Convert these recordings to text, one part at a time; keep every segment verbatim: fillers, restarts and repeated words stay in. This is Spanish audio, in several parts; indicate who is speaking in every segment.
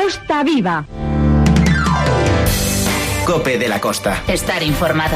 Speaker 1: Costa Viva.
Speaker 2: COPE de la Costa.
Speaker 3: Estar informado.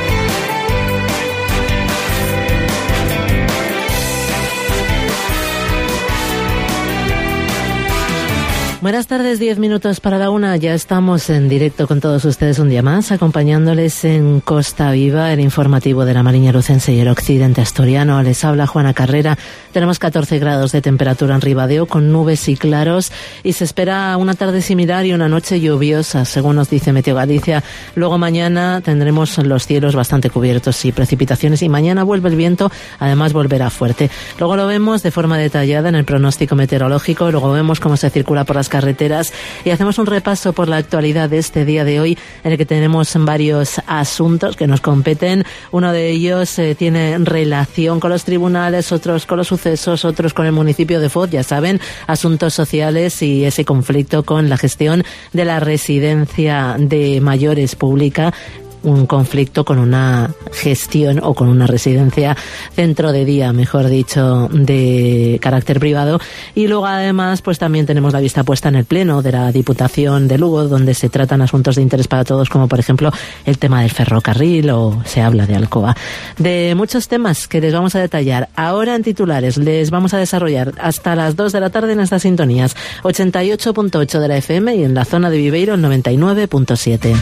Speaker 4: Buenas tardes, diez minutos para la una. Ya estamos en directo con todos ustedes un día más, acompañándoles en Costa Viva, el informativo de la Mariña Lucense y el occidente asturiano. Les habla Juana Carrera. Tenemos catorce grados de temperatura en Ribadeo, con nubes y claros, y se espera una tarde similar y una noche lluviosa, según nos dice Meteo Galicia. Luego mañana tendremos los cielos bastante cubiertos y precipitaciones, y mañana vuelve el viento, además volverá fuerte. Luego lo vemos de forma detallada en el pronóstico meteorológico, luego vemos cómo se circula por las carreteras y hacemos un repaso por la actualidad de este día de hoy, en el que tenemos varios asuntos que nos competen. Uno de ellos eh, tiene relación con los tribunales, otros con los sucesos, otros con el municipio de Foz, ya saben, asuntos sociales y ese conflicto con la gestión de la residencia de mayores pública. Un conflicto con una gestión o con una residencia, centro de día, mejor dicho, de carácter privado. Y luego, además, pues también tenemos la vista puesta en el Pleno de la Diputación de Lugo, donde se tratan asuntos de interés para todos, como por ejemplo el tema del ferrocarril, o se habla de Alcoa. De muchos temas que les vamos a detallar ahora en titulares, les vamos a desarrollar hasta las dos de la tarde en estas sintonías, ochenta y ocho punto ocho de la F M, y en la zona de Viveiro el noventa y nueve punto siete.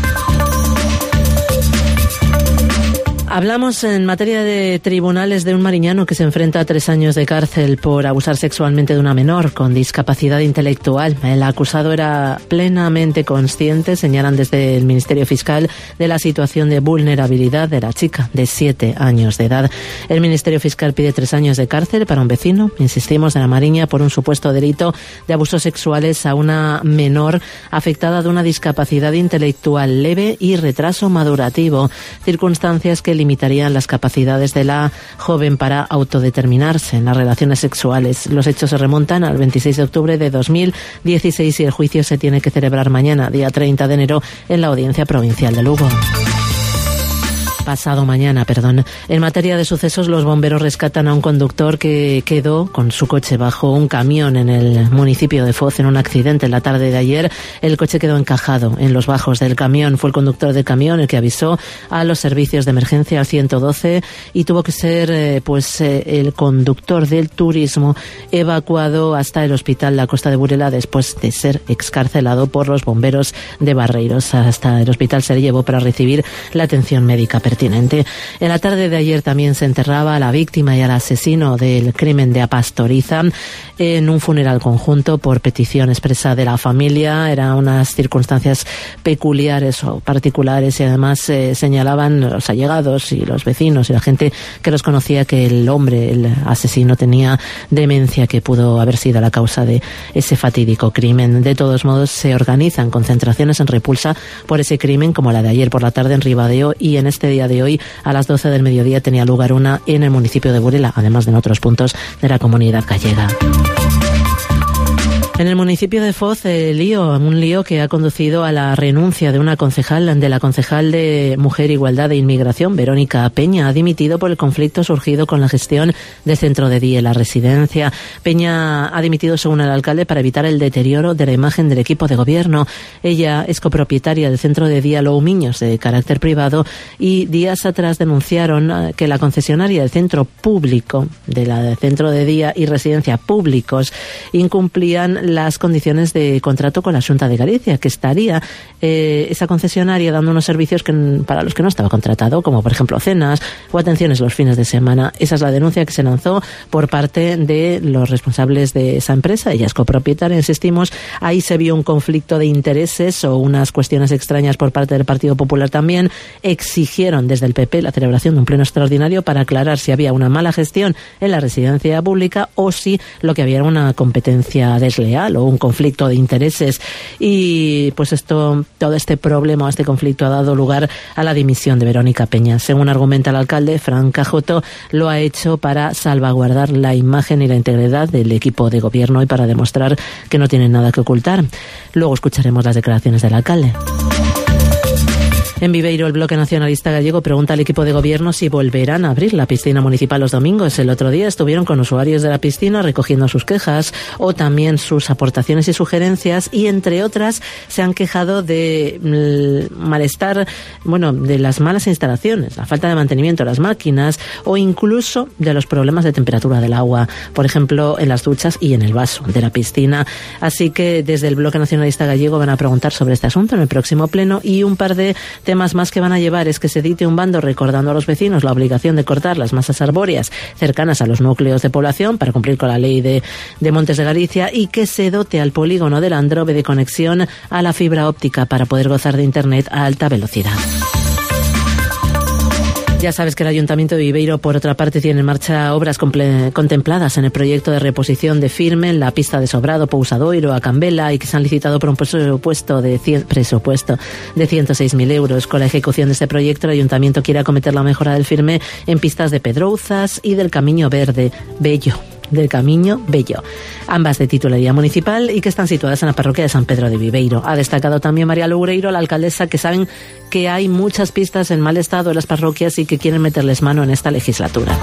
Speaker 4: Hablamos en materia de tribunales de un mariñano que se enfrenta a tres años de cárcel por abusar sexualmente de una menor con discapacidad intelectual. El acusado era plenamente consciente, señalan desde el Ministerio Fiscal, de la situación de vulnerabilidad de la chica de siete años de edad. El Ministerio Fiscal pide tres años de cárcel para un vecino, insistimos, de la Mariña, por un supuesto delito de abusos sexuales a una menor afectada de una discapacidad intelectual leve y retraso madurativo, circunstancias que limitarían las capacidades de la joven para autodeterminarse en las relaciones sexuales. Los hechos se remontan al veintiséis de octubre de dos mil dieciséis y el juicio se tiene que celebrar mañana, día treinta de enero, en la Audiencia Provincial de Lugo. Pasado mañana, perdón. En materia de sucesos, los bomberos rescatan a un conductor que quedó con su coche bajo un camión en el municipio de Foz en un accidente en la tarde de ayer. El coche quedó encajado en los bajos del camión. Fue el conductor del camión el que avisó a los servicios de emergencia, al ciento doce, y tuvo que ser eh, pues eh, el conductor del turismo evacuado hasta el hospital La Costa de Burela después de ser excarcelado por los bomberos de Barreiros. Hasta el hospital se le llevó para recibir la atención médica pertinente. En la tarde de ayer también se enterraba a la víctima y al asesino del crimen de Apastoriza en un funeral conjunto por petición expresa de la familia. Eran unas circunstancias peculiares o particulares, y además eh, señalaban los allegados y los vecinos y la gente que los conocía que el hombre, el asesino, tenía demencia, que pudo haber sido la causa de ese fatídico crimen. De todos modos, se organizan concentraciones en repulsa por ese crimen, como la de ayer por la tarde en Ribadeo, y en este día de hoy a las doce del mediodía tenía lugar una en el municipio de Burela, además de en otros puntos de la comunidad gallega. En el municipio de Foz, el lío, un lío que ha conducido a la renuncia de una concejal, de la concejal de Mujer, Igualdad e Inmigración, Verónica Peña. Ha dimitido por el conflicto surgido con la gestión del centro de día, la residencia. Peña ha dimitido, según el alcalde, para evitar el deterioro de la imagen del equipo de gobierno. Ella es copropietaria del centro de día Loumiños, de carácter privado, y días atrás denunciaron que la concesionaria del centro público, de la centro de día y residencia públicos, incumplían las condiciones de contrato con la Xunta de Galicia, que estaría eh, esa concesionaria dando unos servicios que, para los que no estaba contratado, como por ejemplo cenas o atenciones los fines de semana. Esa es la denuncia que se lanzó por parte de los responsables de esa empresa. Ella es copropietaria, insistimos. Ahí se vio un conflicto de intereses o unas cuestiones extrañas por parte del Partido Popular también. Exigieron desde el P P la celebración de un pleno extraordinario para aclarar si había una mala gestión en la residencia pública o si lo que había era una competencia desleal o un conflicto de intereses. Y pues esto, todo este problema, este conflicto ha dado lugar a la dimisión de Verónica Peña. Según argumenta el alcalde, Fran Cajoto, lo ha hecho para salvaguardar la imagen y la integridad del equipo de gobierno y para demostrar que no tienen nada que ocultar. Luego escucharemos las declaraciones del alcalde. En Viveiro, el Bloque Nacionalista Gallego pregunta al equipo de gobierno si volverán a abrir la piscina municipal los domingos. El otro día estuvieron con usuarios de la piscina recogiendo sus quejas o también sus aportaciones y sugerencias, y entre otras se han quejado de malestar, bueno, de las malas instalaciones, la falta de mantenimiento de las máquinas o incluso de los problemas de temperatura del agua, por ejemplo, en las duchas y en el vaso de la piscina. Así que desde el Bloque Nacionalista Gallego van a preguntar sobre este asunto en el próximo pleno, y un par de temas más que van a llevar es que se dicte un bando recordando a los vecinos la obligación de cortar las masas arbóreas cercanas a los núcleos de población para cumplir con la ley de, de Montes de Galicia, y que se dote al polígono del Androve de conexión a la fibra óptica para poder gozar de internet a alta velocidad. Ya sabes que el Ayuntamiento de Viveiro, por otra parte, tiene en marcha obras contempladas en el proyecto de reposición de Firme en la pista de Sobrado, Pousadoiro, a Cambela, y que se han licitado por un presupuesto de cien, presupuesto de ciento seis mil euros. Con la ejecución de este proyecto, el Ayuntamiento quiere acometer la mejora del Firme en pistas de Pedrouzas y del Camiño Verde, Bello. del Camiño Bello, ambas de titularidad municipal y que están situadas en la parroquia de San Pedro de Viveiro. Ha destacado también María Loureiro, la alcaldesa, que saben que hay muchas pistas en mal estado en las parroquias y que quieren meterles mano en esta legislatura.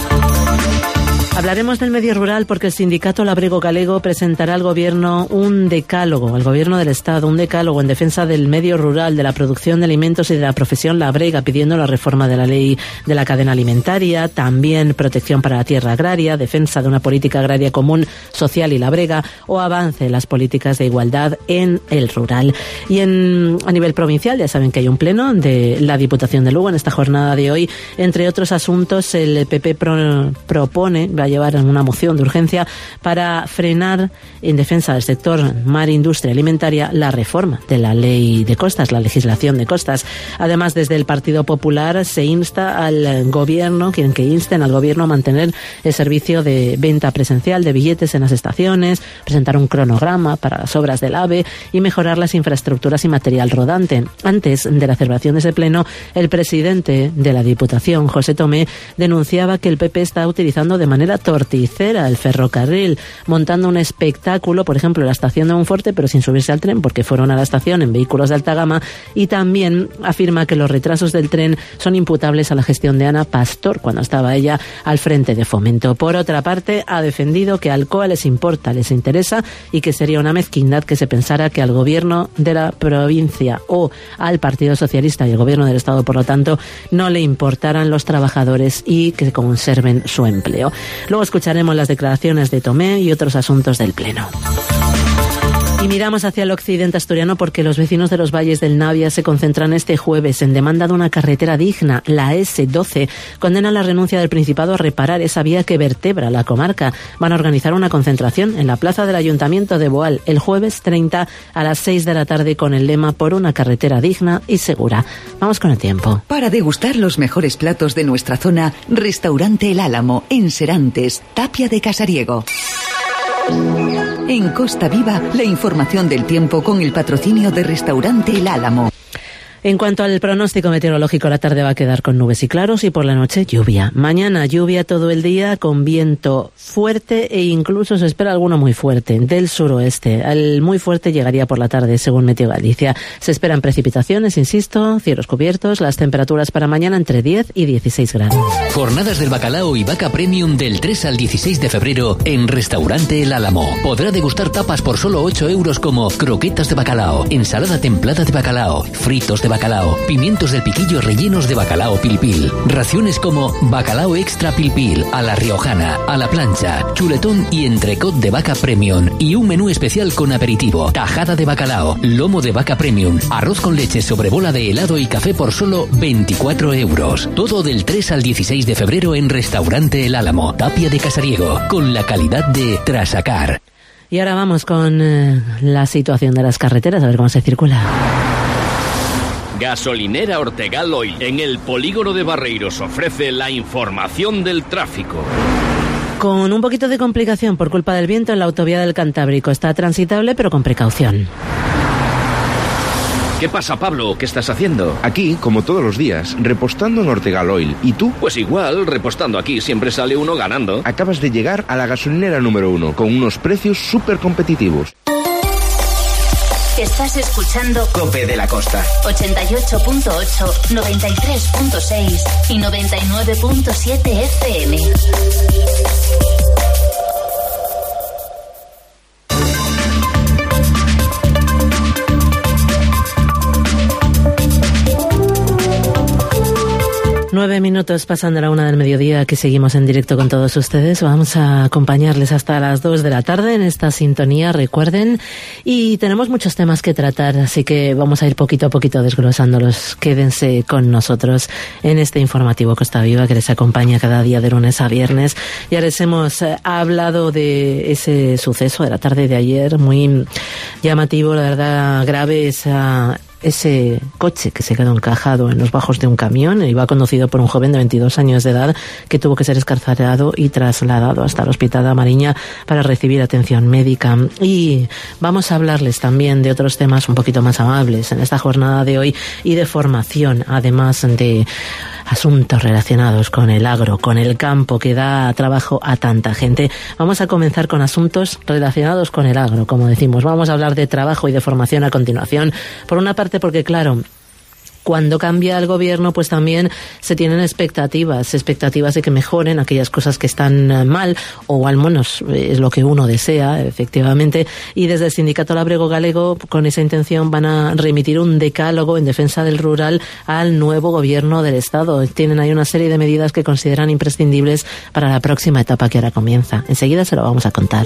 Speaker 4: Hablaremos del medio rural porque el sindicato Labrego Galego presentará al Gobierno un decálogo, al Gobierno del Estado, un decálogo en defensa del medio rural, de la producción de alimentos y de la profesión labrega, pidiendo la reforma de la ley de la cadena alimentaria, también protección para la tierra agraria, defensa de una política agraria común, social y labrega, o avance en las políticas de igualdad en el rural. Y en a nivel provincial, ya saben que hay un pleno de la Diputación de Lugo en esta jornada de hoy. Entre otros asuntos, el P P pro, propone va a llevar una moción de urgencia para frenar, en defensa del sector mar, industria alimentaria, la reforma de la ley de costas, la legislación de costas. Además, desde el Partido Popular se insta al gobierno, quieren que insten al gobierno a mantener el servicio de venta presencial de billetes en las estaciones, presentar un cronograma para las obras del AVE y mejorar las infraestructuras y material rodante. Antes de la celebración de ese pleno, el presidente de la Diputación, José Tomé, denunciaba que el P P está utilizando de manera torticera el ferrocarril, montando un espectáculo, por ejemplo, en la estación de Monforte, pero sin subirse al tren porque fueron a la estación en vehículos de alta gama, y también afirma que los retrasos del tren son imputables a la gestión de Ana Pastor cuando estaba ella al frente de Fomento. Por otra parte, ha defendido que a Alcoa les importa, les interesa, y que sería una mezquindad que se pensara que al gobierno de la provincia o al Partido Socialista y al gobierno del Estado, por lo tanto, no le importaran los trabajadores y que conserven su empleo. Luego escucharemos las declaraciones de Tomé y otros asuntos del Pleno. Y miramos hacia el occidente asturiano porque los vecinos de los valles del Navia se concentran este jueves en demanda de una carretera digna, la ese doce. Condenan la renuncia del Principado a reparar esa vía que vertebra la comarca. Van a organizar una concentración en la plaza del Ayuntamiento de Boal el jueves treinta a las seis de la tarde con el lema por una carretera digna y segura. Vamos con el tiempo.
Speaker 1: Para degustar los mejores platos de nuestra zona, Restaurante El Álamo, en Serantes, Tapia de Casariego. En Costa Viva, la información del tiempo con el patrocinio de Restaurante El Álamo.
Speaker 4: En cuanto al pronóstico meteorológico, la tarde va a quedar con nubes y claros y por la noche lluvia. Mañana lluvia todo el día con viento fuerte e incluso se espera alguno muy fuerte del suroeste. El muy fuerte llegaría por la tarde, según Meteo Galicia. Se esperan precipitaciones, insisto, cielos cubiertos, las temperaturas para mañana entre diez y dieciséis grados.
Speaker 2: Jornadas del bacalao y vaca premium del tres al dieciséis de febrero en Restaurante El Álamo. Podrá degustar tapas por solo ocho euros como croquetas de bacalao, ensalada templada de bacalao, fritos de bacalao, pimientos del piquillo rellenos de bacalao pilpil, raciones como bacalao extra pilpil, a la riojana, a la plancha, chuletón y entrecot de vaca premium, y un menú especial con aperitivo, tajada de bacalao, lomo de vaca premium, arroz con leche sobre bola de helado y café por solo veinticuatro euros. Todo del tres al dieciséis de febrero en Restaurante El Álamo, Tapia de Casariego, con la calidad de Trasacar.
Speaker 4: Y ahora vamos con eh, la situación de las carreteras, a ver cómo se circula.
Speaker 3: Gasolinera Ortegal Oil, en el polígono de Barreiros, ofrece la información del tráfico.
Speaker 4: Con un poquito de complicación por culpa del viento en la autovía del Cantábrico. Está transitable, pero con precaución.
Speaker 3: ¿Qué pasa, Pablo? ¿Qué estás haciendo?
Speaker 5: Aquí, como todos los días, repostando en Ortegal Oil. ¿Y tú?
Speaker 3: Pues igual, repostando aquí siempre sale uno ganando.
Speaker 5: Acabas de llegar a la gasolinera número uno, con unos precios súper competitivos.
Speaker 6: Estás escuchando
Speaker 7: COPE de la Costa.
Speaker 6: ochenta y ocho punto ocho, noventa y tres punto seis y noventa y nueve punto siete F M.
Speaker 4: Nueve minutos pasan de la una del mediodía, que seguimos en directo con todos ustedes. Vamos a acompañarles hasta las dos de la tarde en esta sintonía, recuerden. Y tenemos muchos temas que tratar, así que vamos a ir poquito a poquito desglosándolos. Quédense con nosotros en este informativo Costa Viva, que les acompaña cada día de lunes a viernes. Ya les hemos eh, hablado de ese suceso de la tarde de ayer, muy llamativo, la verdad, grave, esa... ese coche que se quedó encajado en los bajos de un camión. Iba conducido por un joven de veintidós años de edad que tuvo que ser escarcelado y trasladado hasta el Hospital de Mariña para recibir atención médica. Y vamos a hablarles también de otros temas un poquito más amables en esta jornada de hoy y de formación, además de asuntos relacionados con el agro, con el campo, que da trabajo a tanta gente. Vamos a comenzar con asuntos relacionados con el agro, como decimos. Vamos a hablar de trabajo y de formación a continuación. Por una parte, porque claro, cuando cambia el gobierno, pues también se tienen expectativas, expectativas de que mejoren aquellas cosas que están mal, o al menos es lo que uno desea, efectivamente. Y desde el Sindicato Labrego Galego, con esa intención, van a remitir un decálogo en defensa del rural al nuevo gobierno del Estado. Tienen ahí una serie de medidas que consideran imprescindibles para la próxima etapa que ahora comienza. Enseguida se lo vamos a contar.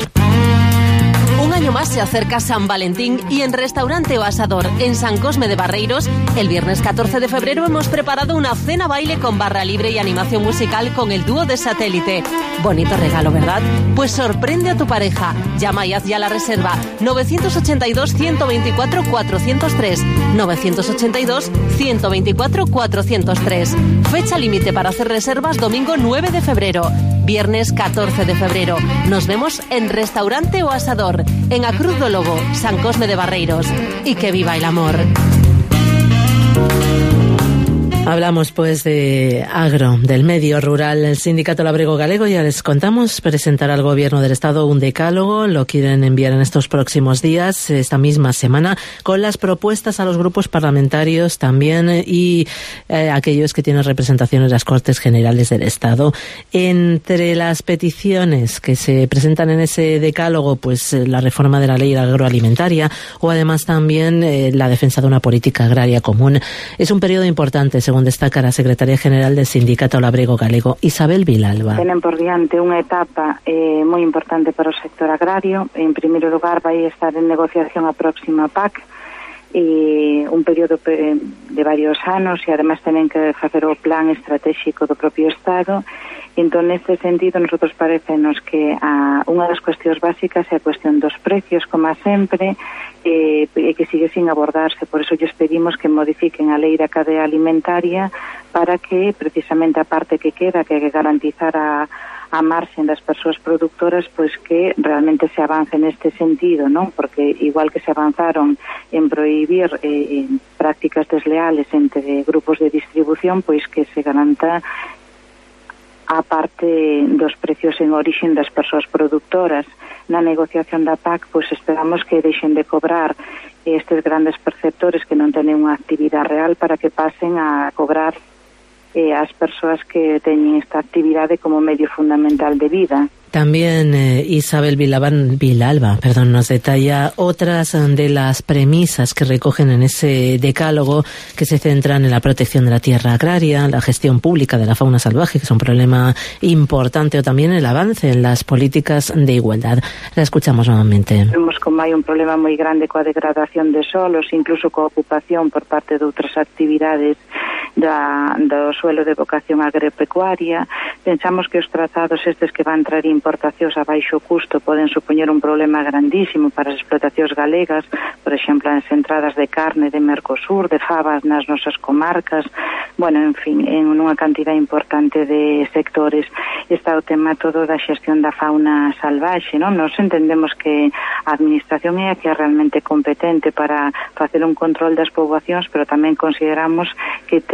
Speaker 8: Un año más se acerca San Valentín y en Restaurante O Asador, en San Cosme de Barreiros, el viernes catorce de febrero hemos preparado una cena baile con barra libre y animación musical con el dúo de Satélite. Bonito regalo, ¿verdad? Pues sorprende a tu pareja. Llama y haz ya la reserva. nueve ochenta y dos, ciento veinticuatro, cuatrocientos tres. nueve ochenta y dos, ciento veinticuatro, cuatrocientos tres. Fecha límite para hacer reservas domingo nueve de febrero. Viernes catorce de febrero. Nos vemos en Restaurante O Asador, en A Cruz do Lobo, San Cosme de Barreiros. Y que viva el amor.
Speaker 4: Hablamos pues de agro, del medio rural. El Sindicato Labrego Galego, ya les contamos, presentará al Gobierno del Estado un decálogo. Lo quieren enviar en estos próximos días, esta misma semana, con las propuestas a los grupos parlamentarios también y eh, aquellos que tienen representación en las Cortes Generales del Estado. Entre las peticiones que se presentan en ese decálogo, pues eh, la reforma de la ley agroalimentaria, o además también eh, la defensa de una política agraria común. Es un periodo importante, según destaca la secretaria general del Sindicato Labrego Galego, Isabel Vilalba.
Speaker 9: Tenen por diante unha etapa eh, moi importante para o sector agrario. En primeiro lugar, vai estar en negociación a próxima P A C, e un período de varios anos, e además tenen que facer o plan estratégico do propio Estado. Entón, neste sentido, nosotros parecenos que a, unha das cuestións básicas é a cuestión dos precios, como sempre, e eh, que sigue sin abordarse. Por eso lles pedimos que modifiquen a lei da cadea alimentaria para que, precisamente, a parte que queda, que é garantizar a a marxen das persoas productoras, pois que realmente se avance neste sentido, non? Porque igual que se avanzaron en prohibir eh, prácticas desleales entre grupos de distribución, pois que se garanta a parte dos precios en orixen das persoas productoras. Na negociación da P A C, pois esperamos que deixen de cobrar estes grandes perceptores que non tenen unha actividade real para que pasen a cobrar eh, as persoas que teñen esta actividade como medio fundamental de vida.
Speaker 4: También eh, Isabel Vilaban, Vilalba perdón, nos detalla otras de las premisas que recogen en ese decálogo, que se centran en la protección de la tierra agraria, la gestión pública de la fauna salvaje, que es un problema importante, o también el avance en las políticas de igualdad. La escuchamos nuevamente.
Speaker 9: Vemos como hai un problema moi grande coa degradación de solos, incluso coa ocupación por parte de outras actividades da, do suelo de vocación agropecuaria. Pensamos que os tratados estes que van traer importacións a baixo custo poden supoñer un problema grandísimo para as explotacións galegas, por exemplo, as entradas de carne de Mercosur, de fabas nas nosas comarcas, bueno, en fin, en unha cantidad importante de sectores. Está o tema todo da xestión da fauna salvaxe, non? Nos entendemos que a administración é a que é realmente competente para facer un control das poboacións, pero tamén consideramos que ten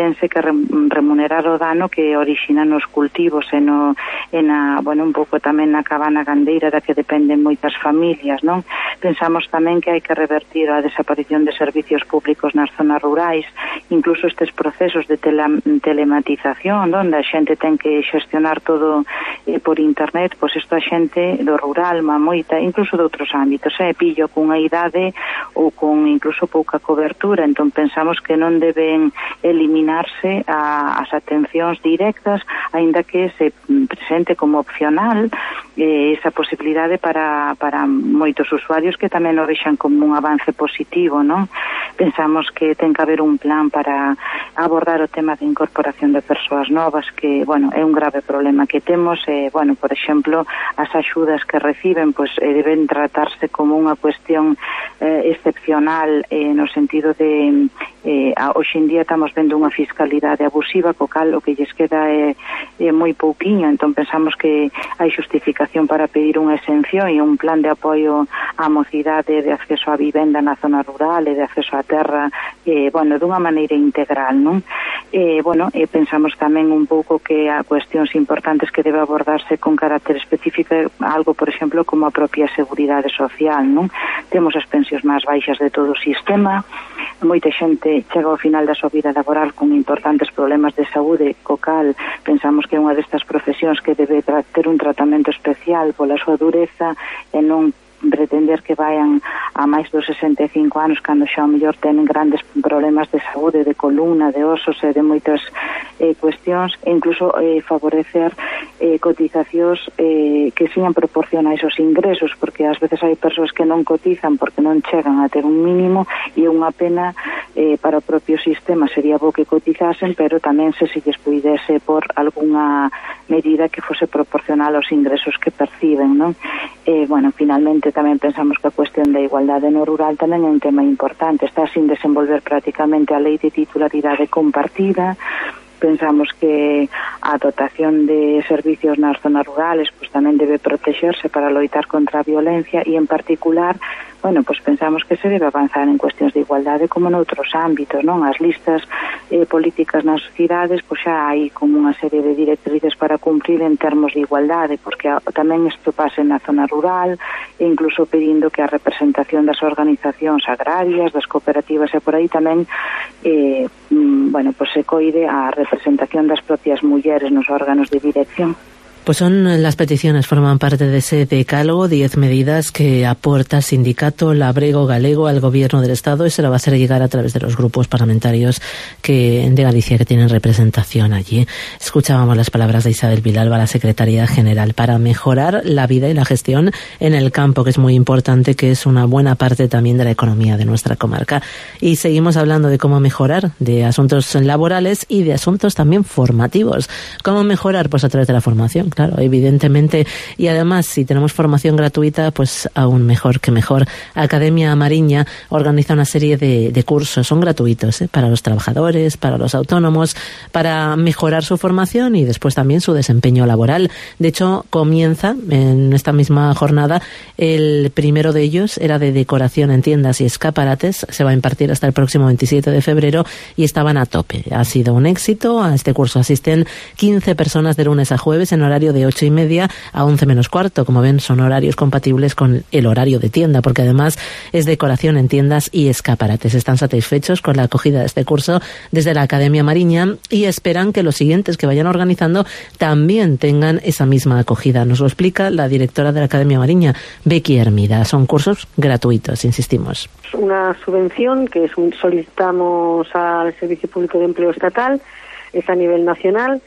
Speaker 9: tense que remunerar o dano que orixina nos cultivos e, no, e na, bueno, un pouco tamén na cabana gandeira da que dependen moitas familias, non? Pensamos tamén que hai que revertir a desaparición de servicios públicos nas zonas rurais, incluso estes procesos de tele, telematización, onde a xente ten que xestionar todo eh, por internet, pois isto a xente do rural, má moita, incluso de outros ámbitos, eh, pillo cunha idade ou con incluso pouca cobertura, entón pensamos que non deben eliminarse a, as atencións directas, aínda que se presente como opcional eh, esa posibilidade para, para moitos usuarios que tamén o vexan como un avance positivo, non? Pensamos que ten que haber un plan para abordar o tema de incorporación de persoas novas, que, bueno, é un grave problema que temos, eh, bueno, por exemplo, as axudas que reciben, pois eh, deben tratarse como unha cuestión eh, excepcional eh, no sentido de eh, a, hoxe en día estamos vendo unha fiscalidade abusiva, co cal o que lles queda é, é moi pouquiño, entón pensamos que hai justificación para pedir unha exención e un plan de apoio á mocidade de acceso á vivenda na zona rural e de acceso á terra, eh, bueno, dunha maneira integral, non? Eh, bueno, eh, pensamos tamén un pouco que a cuestións importantes que debe abordarse con carácter específico, algo, por exemplo, como a propia seguridade social, non? Temos as pensións máis baixas de todo o sistema, moita xente chega ao final da súa vida laboral con importantes problemas de saúde, co cal pensamos que é unha destas profesións que debe ter un tratamento especial pola súa dureza e non pretender que vayan a máis dos sesenta e cinco anos cando xa ao mellor tenen grandes problemas de saúde, de columna, de osos e de moitas eh, cuestións, e incluso eh, favorecer eh, cotizacións eh, que sean proporcionais aos ingresos, porque ás veces hai persoas que non cotizan porque non chegan a ter un mínimo, e unha pena eh, para o propio sistema. Sería bo que cotizasen, pero tamén se se lles puidese por algunha medida que fose proporcional aos ingresos que perciben, non? Eh, bueno, finalmente tamén pensamos que a cuestión da igualdade no rural tamén é un tema importante. Está sin desenvolver prácticamente a lei de titularidade compartida. Pensamos que a dotación de servicios nas zonas rurales pues tamén debe protexerse para loitar contra a violencia, e en particular, bueno, pues pensamos que se debe avanzar en cuestións de igualdade como noutros ámbitos, non? As listas eh, políticas nas cidades, pues xa hai como unha serie de directrices para cumprir en termos de igualdade, porque a, tamén isto pase na zona rural, e incluso pedindo que a representación das organizacións agrarias, das cooperativas e por aí tamén eh, mm, bueno, pues se coide a representación das propias mulleres nos órganos de dirección.
Speaker 4: Pues son las peticiones, forman parte de ese decálogo, diez medidas que aporta el sindicato Labrego Galego al gobierno del Estado, y se lo va a hacer llegar a través de los grupos parlamentarios que de Galicia que tienen representación allí. Escuchábamos las palabras de Isabel Vilalba, la secretaria general, para mejorar la vida y la gestión en el campo, que es muy importante, que es una buena parte también de la economía de nuestra comarca. Y seguimos hablando de cómo mejorar, de asuntos laborales y de asuntos también formativos. ¿Cómo mejorar? Pues a través de la formación. Claro, evidentemente, y además si tenemos formación gratuita, pues aún mejor que mejor. Academia Mariña organiza una serie de, de cursos, son gratuitos, ¿eh? Para los trabajadores, para los autónomos, para mejorar su formación y después también su desempeño laboral. De hecho, comienza en esta misma jornada, el primero de ellos era de decoración en tiendas y escaparates, se va a impartir hasta el próximo veintisiete de febrero y estaban a tope. Ha sido un éxito, a este curso asisten quince personas de lunes a jueves en horario de ocho y media a once menos cuarto. Como ven, son horarios compatibles con el horario de tienda, porque además es decoración en tiendas y escaparates. Están satisfechos con la acogida de este curso desde la Academia Mariña y esperan que los siguientes que vayan organizando también tengan esa misma acogida. Nos lo explica la directora de la Academia Mariña, Becky Hermida. Son cursos gratuitos, insistimos.
Speaker 7: Una subvención que solicitamos al Servicio Público de Empleo Estatal, es a nivel nacional.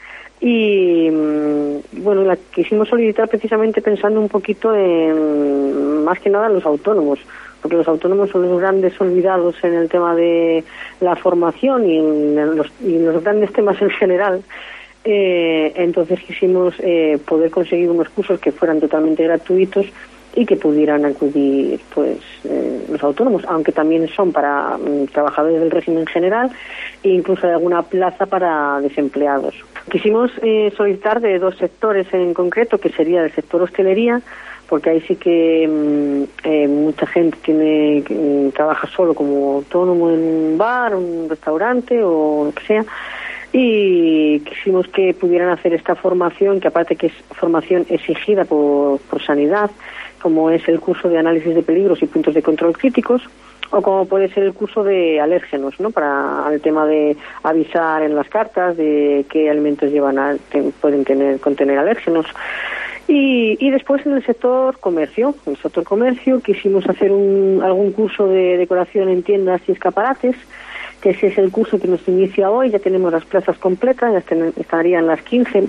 Speaker 7: Y bueno, la quisimos solicitar precisamente pensando un poquito en, más que nada, los autónomos, porque los autónomos son los grandes olvidados en el tema de la formación y en los, y en los grandes temas en general. Eh, entonces quisimos eh, poder conseguir unos cursos que fueran totalmente gratuitos y que pudieran acudir pues eh, los autónomos, aunque también son para um, trabajadores del régimen general e incluso de alguna plaza para desempleados. Quisimos eh, solicitar de dos sectores en concreto, que sería el sector hostelería, porque ahí sí que um, eh, mucha gente tiene um, trabaja solo como autónomo en un bar, un restaurante o lo que sea. y quisimos que pudieran hacer esta formación, que aparte que es formación exigida por, por Sanidad, como es el curso de análisis de peligros y puntos de control críticos, o como puede ser el curso de alérgenos, ¿no? Para el tema de avisar en las cartas de qué alimentos llevan a, te, pueden tener contener alérgenos. Y, y después en el sector comercio, en el sector comercio quisimos hacer un, algún curso de decoración en tiendas y escaparates, que ese es el curso que nos inicia hoy. Ya tenemos las plazas completas, ya ten, estarían las quince.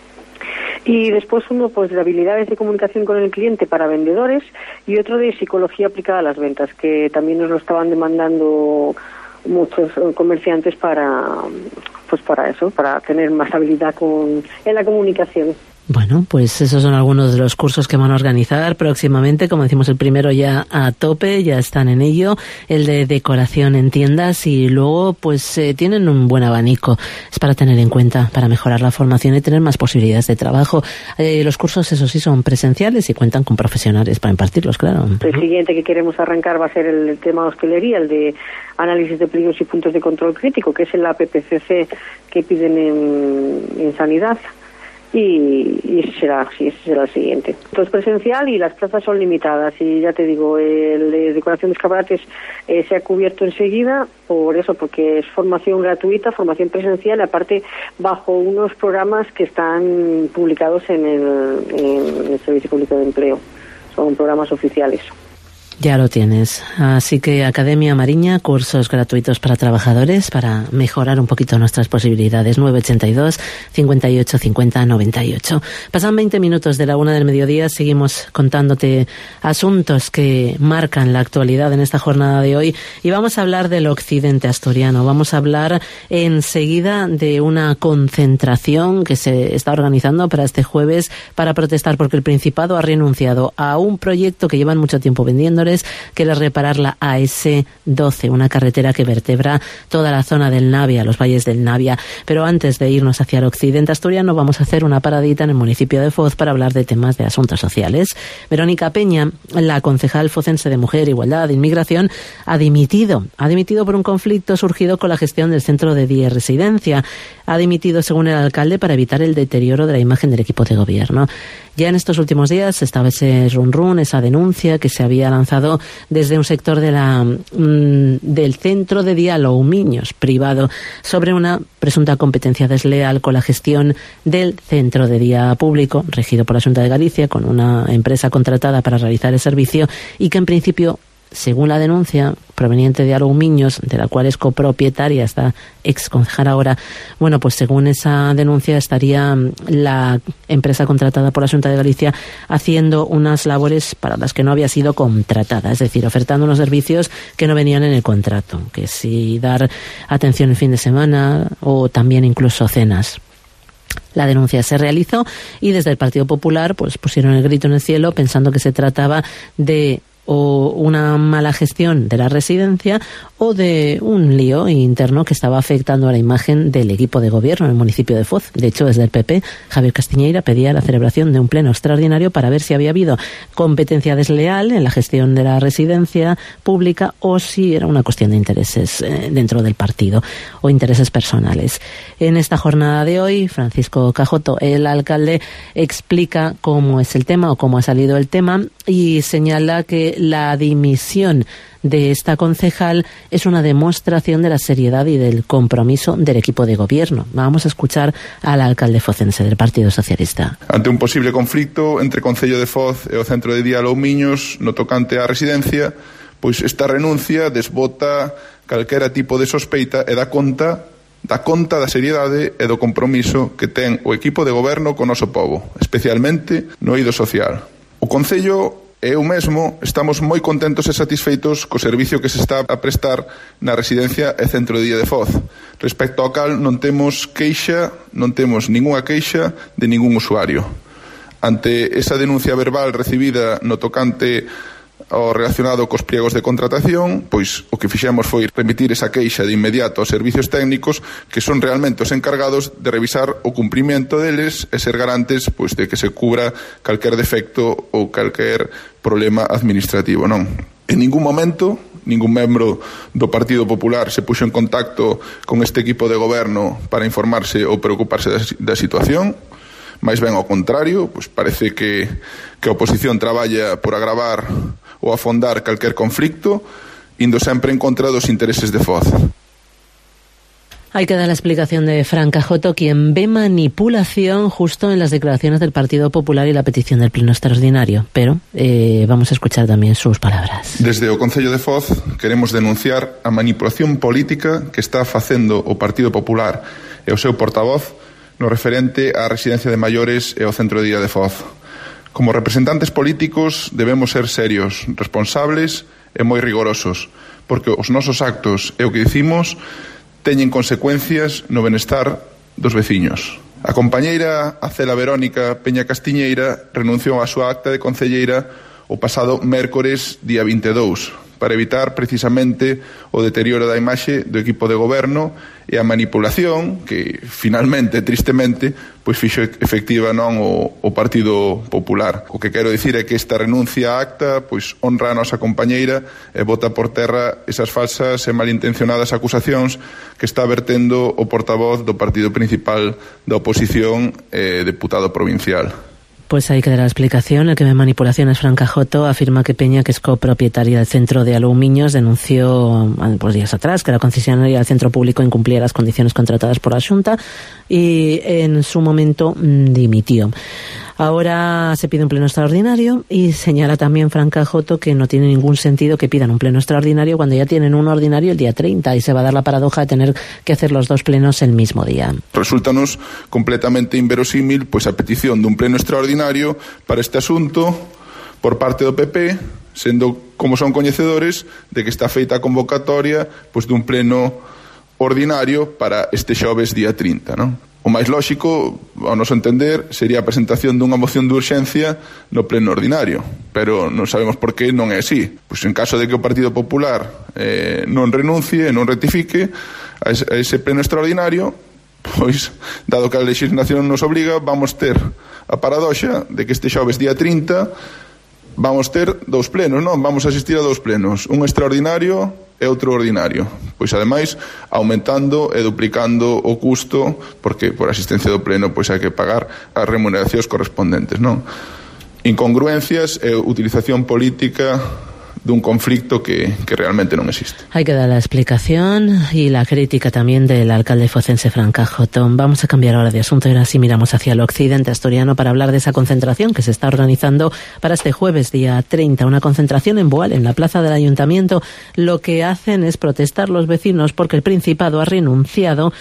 Speaker 7: Y después uno pues de habilidades de comunicación con el cliente para vendedores y otro de psicología aplicada a las ventas, que también nos lo estaban demandando muchos comerciantes para pues para eso, para tener más habilidad con en la comunicación.
Speaker 4: Bueno, pues esos son algunos de los cursos que van a organizar próximamente. Como decimos, el primero ya a tope, ya están en ello, el de decoración en tiendas, y luego pues eh, tienen un buen abanico. Es para tener en cuenta, para mejorar la formación y tener más posibilidades de trabajo. Eh, los cursos, eso sí, son presenciales y cuentan con profesionales para impartirlos, claro.
Speaker 7: El siguiente que queremos arrancar va a ser el tema de hostelería, el de análisis de peligros y puntos de control crítico, que es el A P P C C que piden en, en Sanidad. Y, y ese será, sí, ese será el siguiente. Todo es presencial y las plazas son limitadas. Y ya te digo, el de decoración de escaparates eh, se ha cubierto enseguida, por eso, porque es formación gratuita, formación presencial, y aparte bajo unos programas que están publicados en el, en el Servicio Público de Empleo. Son programas oficiales.
Speaker 4: Ya lo tienes. Así que Academia Mariña, cursos gratuitos para trabajadores para mejorar un poquito nuestras posibilidades. nueve ochenta y dos, cincuenta y ocho, cincuenta, noventa y ocho. Pasan veinte minutos de la una del mediodía. Seguimos contándote asuntos que marcan la actualidad en esta jornada de hoy. Y vamos a hablar del occidente asturiano. Vamos a hablar enseguida de una concentración que se está organizando para este jueves para protestar porque el Principado ha renunciado a un proyecto que llevan mucho tiempo vendiéndoles, que es reparar la A S doce, una carretera que vertebra toda la zona del Navia, los valles del Navia. Pero antes de irnos hacia el occidente asturiano, vamos a hacer una paradita en el municipio de Foz para hablar de temas de asuntos sociales. Verónica Peña, la concejal focense de Mujer, Igualdad e Inmigración, ha dimitido. Ha dimitido por un conflicto surgido con la gestión del centro de día y residencia. Ha dimitido, según el alcalde, para evitar el deterioro de la imagen del equipo de gobierno. Ya en estos últimos días estaba ese run run, esa denuncia que se había lanzado desde un sector de la mmm, del centro de día Loumiños privado sobre una presunta competencia desleal con la gestión del centro de día público regido por la Xunta de Galicia, con una empresa contratada para realizar el servicio, y que en principio, según la denuncia proveniente de Aloumiños, de la cual es copropietaria esta ex concejal ahora, bueno, pues según esa denuncia estaría la empresa contratada por la Xunta de Galicia haciendo unas labores para las que no había sido contratada, es decir, ofertando unos servicios que no venían en el contrato, que si dar atención el fin de semana o también incluso cenas. La denuncia se realizó y desde el Partido Popular pues pusieron el grito en el cielo pensando que se trataba de o una mala gestión de la residencia o de un lío interno que estaba afectando a la imagen del equipo de gobierno en el municipio de Foz. De hecho, desde el P P, Javier Castiñeira pedía la celebración de un pleno extraordinario para ver si había habido competencia desleal en la gestión de la residencia pública o si era una cuestión de intereses eh, dentro del partido o intereses personales. En esta jornada de hoy, Francisco Cajoto, el alcalde, explica cómo es el tema o cómo ha salido el tema y señala que la dimisión de esta concejal es una demostración de la seriedad y del compromiso del equipo de gobierno. Vamos a escuchar al alcalde focense del Partido Socialista.
Speaker 10: Ante un posible conflicto entre Concello de Foz e o Centro de Día Loumiños no tocante á residencia, pois esta renuncia desbota calquera tipo de sospeita e dá conta dá conta da seriedade e do compromiso que ten o equipo de goberno co noso pobo, especialmente no eido social. O Concello e eu mesmo estamos moi contentos e satisfeitos co servicio que se está a prestar na residencia e centro de día de Foz, respecto ao cal non temos queixa, non temos ningunha queixa de ningún usuario. Ante esa denuncia verbal recibida no tocante ao relacionado cos pliegos de contratación, pois o que fixemos foi remitir esa queixa de inmediato aos servicios técnicos que son realmente os encargados de revisar o cumprimento deles e ser garantes pois de que se cubra calquer defecto ou calquer problema administrativo, non. En ningún momento ningún membro do Partido Popular se puxo en contacto con este equipo de goberno para informarse ou preocuparse da, da situación. Mais ben ao contrario, pois parece que, que a oposición traballa por agravar ou afondar calquer conflicto, indo sempre en contra dos intereses de Foz.
Speaker 4: Hay que dar la explicación de Fran Cajoto, quien ve manipulación justo en las declaraciones del Partido Popular y la petición del pleno extraordinario. Pero eh, vamos a escuchar también sus palabras.
Speaker 10: Desde o Concello de Foz queremos denunciar a manipulación política que está facendo o Partido Popular e o seu portavoz no referente á residencia de maiores e ao centro de día de Foz. Como representantes políticos debemos ser serios, responsables e moi rigorosos, porque os nosos actos e o que dicimos teñen consecuencias no benestar dos veciños. A compañeira Acela Verónica Peña Castiñeira renunciou á súa acta de concelleira o pasado mércores día vinte e dous para evitar precisamente o deterioro da imaxe do equipo de goberno e a manipulación que finalmente, tristemente, pois fixo efectiva non o, o Partido Popular. O que quero dicir é que esta renuncia á acta pois honra a nosa compañeira e bota por terra esas falsas e malintencionadas acusacións que está vertendo o portavoz do partido principal da oposición e deputado provincial.
Speaker 4: Pues hay que dar la explicación. El que ve manipulaciones, Fran Cajoto, afirma que Peña, que es copropietaria del centro de Aloumiños, denunció pues, días atrás que la concesionaria del centro público incumplía las condiciones contratadas por la Xunta y en su momento dimitió. Ahora se pide un pleno extraordinario y señala también Fran Cajoto que no tiene ningún sentido que pidan un pleno extraordinario cuando ya tienen un ordinario el día treinta y se va a dar la paradoja de tener que hacer los dos plenos el mismo día.
Speaker 10: Resúltanos completamente inverosímil pois a petición dun pleno extraordinario para este asunto por parte do P P, sendo como son coñecedores de que está feita a convocatoria pois dun pleno ordinario para este xoves día trinta, non? O máis lóxico, ao noso entender, sería a presentación dunha moción de urxencia no pleno ordinario, pero non sabemos por que non é así. Pois en caso de que o Partido Popular eh, non renuncie, non rectifique a ese, a ese pleno extraordinario, pois, dado que a legislación nos obriga, vamos ter a paradoxa de que este xoves día trinta vamos ter dous plenos, non? Vamos asistir a dous plenos, un extraordinario e outro ordinario. Pois ademais aumentando e duplicando o custo porque por asistencia do pleno pois hai que pagar as remuneracións correspondentes, non? Incongruencias e utilización política de un conflicto que, que realmente non existe.
Speaker 4: Hay que dar la explicación y la crítica también del alcalde focense Fran Cajoto. Vamos a cambiar ahora de asunto y ahora sí miramos hacia el occidente asturiano para hablar de esa concentración que se está organizando para este jueves día treinta, una concentración en Boal, en la plaza del Ayuntamiento. Lo que hacen es protestar los vecinos porque el Principado ha renunciado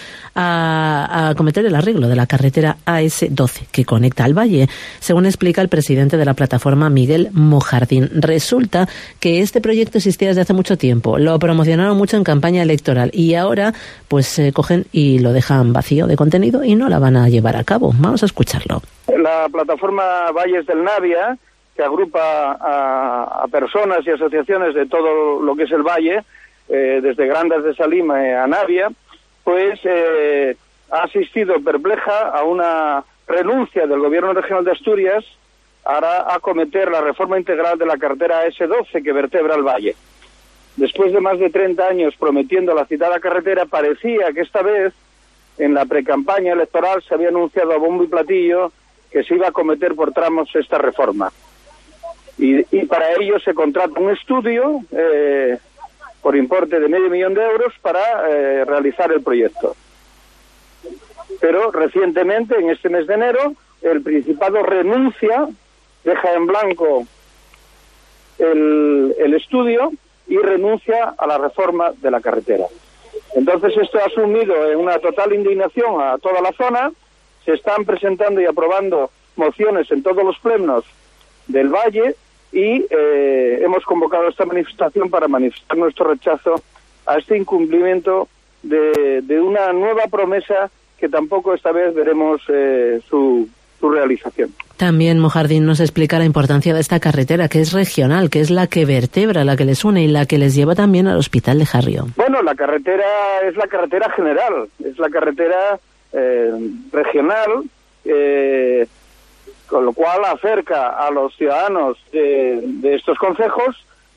Speaker 4: a, a cometer el arreglo de la carretera A S doce que conecta al valle, según explica el presidente de la plataforma, Miguel Mojardín. Resulta que este proyecto existía desde hace mucho tiempo, lo promocionaron mucho en campaña electoral y ahora pues se eh, cogen y lo dejan vacío de contenido y no la van a llevar a cabo. Vamos a escucharlo.
Speaker 11: La plataforma Valles del Navia, que agrupa a, a personas y asociaciones de todo lo que es el valle, eh, desde Grandas de Salima a Navia, pues eh, ha asistido perpleja a una renuncia del Gobierno Regional de Asturias hará acometer la reforma integral de la carretera A S doce que vertebra el valle. Después de más de treinta años prometiendo la citada carretera, parecía que esta vez, en la precampaña electoral, se había anunciado a bombo y platillo que se iba a acometer por tramos esta reforma. Y, y para ello se contrata un estudio eh, por importe de medio millón de euros para eh, realizar el proyecto. Pero recientemente, en este mes de enero, el Principado renuncia, deja en blanco el, el estudio y renuncia a la reforma de la carretera. Entonces esto ha sumido en una total indignación a toda la zona. Se están presentando y aprobando mociones en todos los plenos del Valle y eh, hemos convocado esta manifestación para manifestar nuestro rechazo a este incumplimiento de, de una nueva promesa que tampoco esta vez veremos eh, su, su realización.
Speaker 4: También Mojardín nos explica la importancia de esta carretera, que es regional, que es la que vertebra, la que les une y la que les lleva también al hospital de Jarrio.
Speaker 11: Bueno, la carretera es la carretera general, es la carretera eh, regional, eh, con lo cual acerca a los ciudadanos de, de estos concejos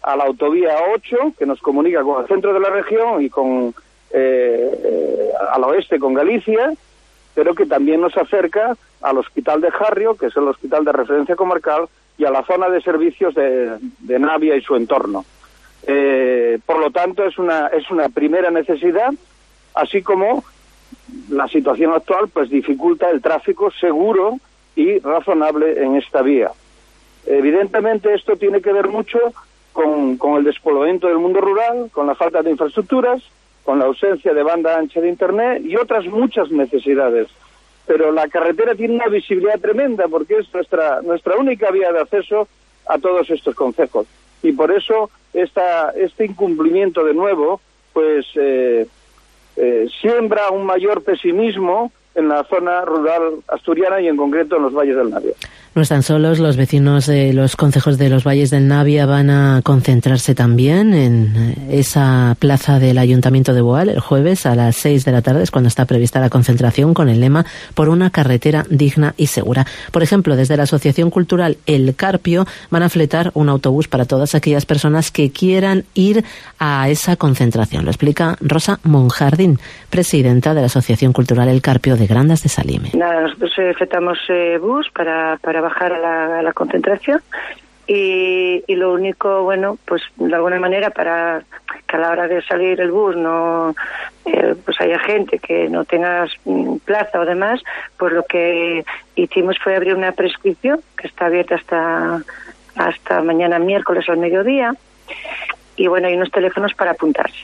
Speaker 11: a la autovía ocho, que nos comunica con el centro de la región y con eh, eh, al oeste con Galicia, pero que también nos acerca al Hospital de Jarrio, que es el hospital de referencia comarcal, y a la zona de servicios de, de Navia y su entorno. Eh, por lo tanto, es una, es una primera necesidad, así como la situación actual pues dificulta el tráfico seguro y razonable en esta vía. Evidentemente, esto tiene que ver mucho con, con el despoblamiento del mundo rural, con la falta de infraestructuras, con la ausencia de banda ancha de Internet y otras muchas necesidades. Pero la carretera tiene una visibilidad tremenda porque es nuestra nuestra única vía de acceso a todos estos concejos. Y por eso esta, este incumplimiento de nuevo pues eh, eh, siembra un mayor pesimismo en la zona rural asturiana y en concreto en los valles del Navia.
Speaker 4: No están solos, los vecinos de los concejos de los valles del Navia van a concentrarse también en esa plaza del Ayuntamiento de Boal el jueves a las seis de la tarde, es cuando está prevista la concentración con el lema por una carretera digna y segura. Por ejemplo, desde la Asociación Cultural El Carpio van a fletar un autobús para todas aquellas personas que quieran ir a esa concentración. Lo explica Rosa Monjardín, presidenta de la Asociación Cultural El Carpio de Grandas de Salime.
Speaker 12: Nada, nosotros eh, fletamos eh, bus para, para bajar a la, a la concentración y, y lo único, bueno, pues de alguna manera para que a la hora de salir el bus no eh, pues haya gente que no tenga plaza o demás, pues lo que hicimos fue abrir una prescripción que está abierta hasta hasta mañana miércoles al mediodía y bueno, hay unos teléfonos para apuntarse.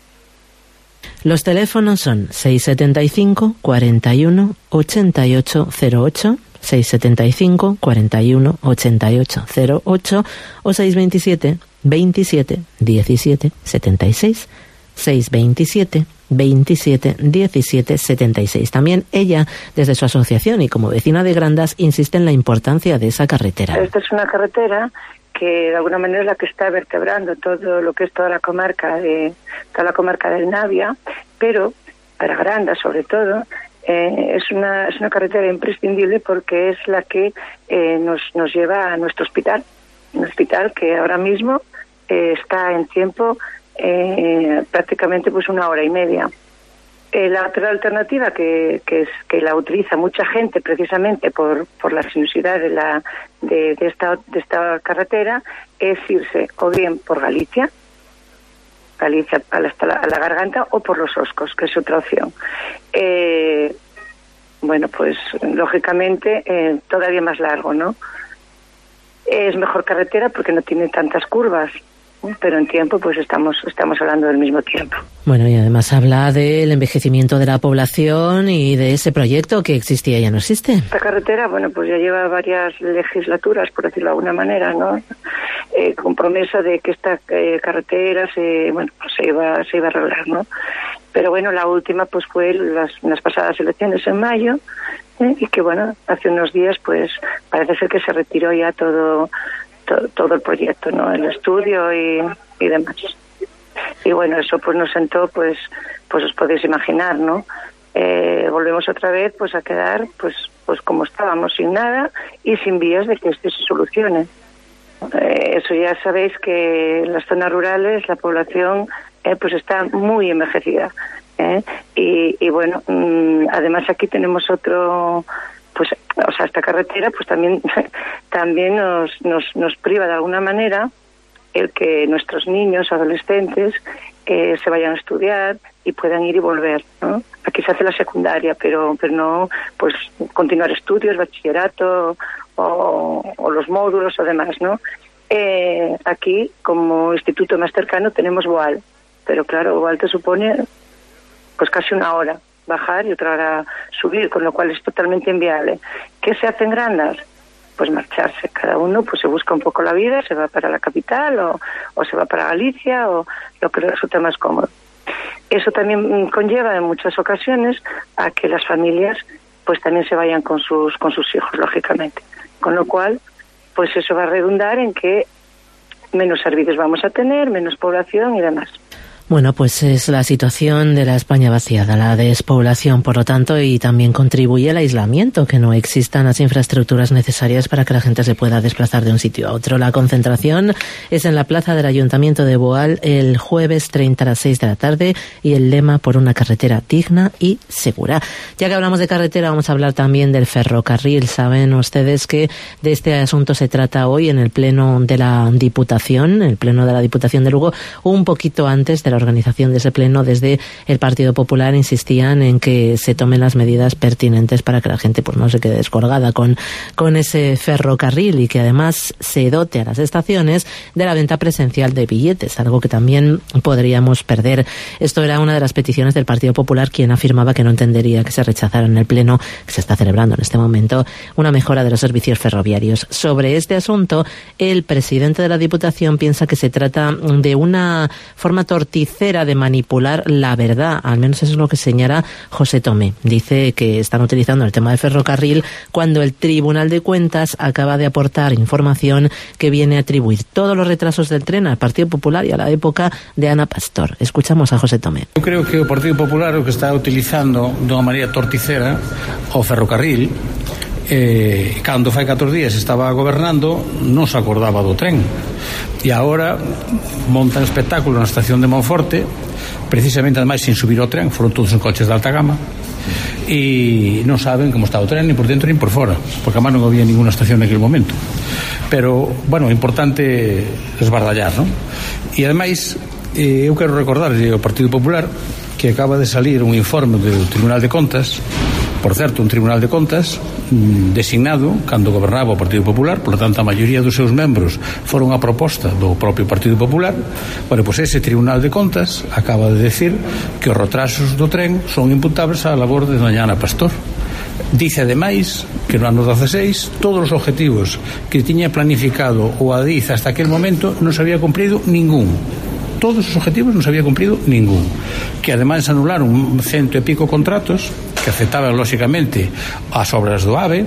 Speaker 4: Los teléfonos son seis setenta y cinco, cuarenta y uno, ochenta y ocho cero ocho, seis setenta y cinco, cuarenta y uno, ochenta y ocho cero ocho o seis veintisiete, veintisiete, diecisiete, setenta y seis, seis veintisiete, veintisiete, diecisiete, setenta y seis. También ella, desde su asociación y como vecina de Grandas, insiste en la importancia de esa carretera.
Speaker 12: Esta es una carretera que de alguna manera es la que está vertebrando todo lo que es toda la comarca de toda la comarca del Navia, pero para Grandas sobre todo eh, es una es una carretera imprescindible porque es la que eh, nos nos lleva a nuestro hospital, un hospital que ahora mismo eh, está en tiempo eh, prácticamente pues una hora y media. Eh, la otra alternativa que, que es que la utiliza mucha gente precisamente por, por la sinuosidad de la de, de esta de esta carretera es irse o bien por Galicia, Galicia hasta la, a la garganta o por los Oscos, que es otra opción. Eh, bueno, pues lógicamente eh, todavía más largo, ¿no? Es mejor carretera porque no tiene tantas curvas, pero en tiempo pues estamos estamos hablando del mismo tiempo.
Speaker 4: Bueno, y además habla del envejecimiento de la población y de ese proyecto que existía y ya no existe.
Speaker 12: Esta carretera, bueno, pues ya lleva varias legislaturas, por decirlo de alguna manera, ¿no? Eh, con promesa de que esta eh, carretera se, bueno, pues se iba se iba a arreglar, ¿no? Pero bueno, la última pues fue las, las pasadas elecciones en mayo, ¿eh? Y que bueno, hace unos días pues parece ser que se retiró ya todo todo, todo el proyecto, ¿no? El estudio y, y demás. Y bueno, eso pues nos sentó, pues pues os podéis imaginar, ¿no? Eh, volvemos otra vez pues a quedar pues pues como estábamos, sin nada y sin vías de que esto se solucione. Eh, eso ya sabéis que en las zonas rurales la población eh, pues está muy envejecida, ¿eh? y, y bueno, mmm, además aquí tenemos otro, pues, o sea, esta carretera pues también también nos, nos, nos priva de alguna manera el que nuestros niños, adolescentes, eh, se vayan a estudiar y puedan ir y volver, ¿no? Aquí se hace la secundaria, pero pero no pues continuar estudios, bachillerato o, o los módulos o demás, ¿no? Eh, aquí, como instituto más cercano, tenemos Boal, pero claro, Boal te supone pues casi una hora bajar y otra hora subir, con lo cual es totalmente inviable. ¿Qué se hace en Grandas? Pues marcharse, cada uno pues se busca un poco la vida, se va para la capital o, o se va para Galicia o lo que resulta más cómodo. Eso también conlleva en muchas ocasiones a que las familias pues también se vayan con sus con sus hijos, lógicamente, con lo cual pues eso va a redundar en que menos servicios vamos a tener, menos población y demás.
Speaker 4: Bueno, pues es la situación de la España vaciada, la despoblación, por lo tanto, y también contribuye al aislamiento, que no existan las infraestructuras necesarias para que la gente se pueda desplazar de un sitio a otro. La concentración es en la plaza del Ayuntamiento de Boal el jueves treinta a las seis de la tarde y el lema por una carretera digna y segura. Ya que hablamos de carretera, vamos a hablar también del ferrocarril. Saben ustedes que de este asunto se trata hoy en el Pleno de la Diputación, el Pleno de la Diputación de Lugo, un poquito antes de la organización de ese pleno. Desde el Partido Popular insistían en que se tomen las medidas pertinentes para que la gente pues no se quede descolgada con, con ese ferrocarril y que además se dote a las estaciones de la venta presencial de billetes, algo que también podríamos perder. Esto era una de las peticiones del Partido Popular, quien afirmaba que no entendería que se rechazara en el pleno que se está celebrando en este momento una mejora de los servicios ferroviarios. Sobre este asunto, el presidente de la Diputación piensa que se trata de una forma torticera de manipular la verdad, al menos eso es lo que señala José Tomé. Dice que están utilizando el tema del ferrocarril cuando el Tribunal de Cuentas acaba de aportar información que viene a atribuir todos los retrasos del tren al Partido Popular y a la época de Ana Pastor. Escuchamos a José Tomé.
Speaker 13: Eu creo que o Partido Popular o que está utilizando de unha maneira torticera o ferrocarril. Eh, cando fai catro días estaba gobernando non se acordaba do tren e agora montan espectáculo na estación de Monforte, precisamente ademais sin subir ao tren, foron todos os coches de alta gama e non saben como está o tren ni por dentro ni por fora, porque además non había ninguna estación naquele momento. Pero, bueno, é importante esbardallar, non? E ademais eh, eu quero recordarlle ao Partido Popular que acaba de salir un informe do Tribunal de Contas, por certo, un Tribunal de Contas mm, designado cando gobernaba o Partido Popular, por lo tanto a maioría dos seus membros foron a proposta do propio Partido Popular. Bueno, pois ese Tribunal de Contas acaba de decir que os retrasos do tren son imputables á labor de doña Ana Pastor. Dice ademais que no ano dieciséis todos os objetivos que tiña planificado o Adif hasta aquel momento non se había cumprido ningún. Todos os objetivos non se había cumprido ningún, que ademais anularon un cento e pico contratos que afectaban lóxicamente as obras do AVE,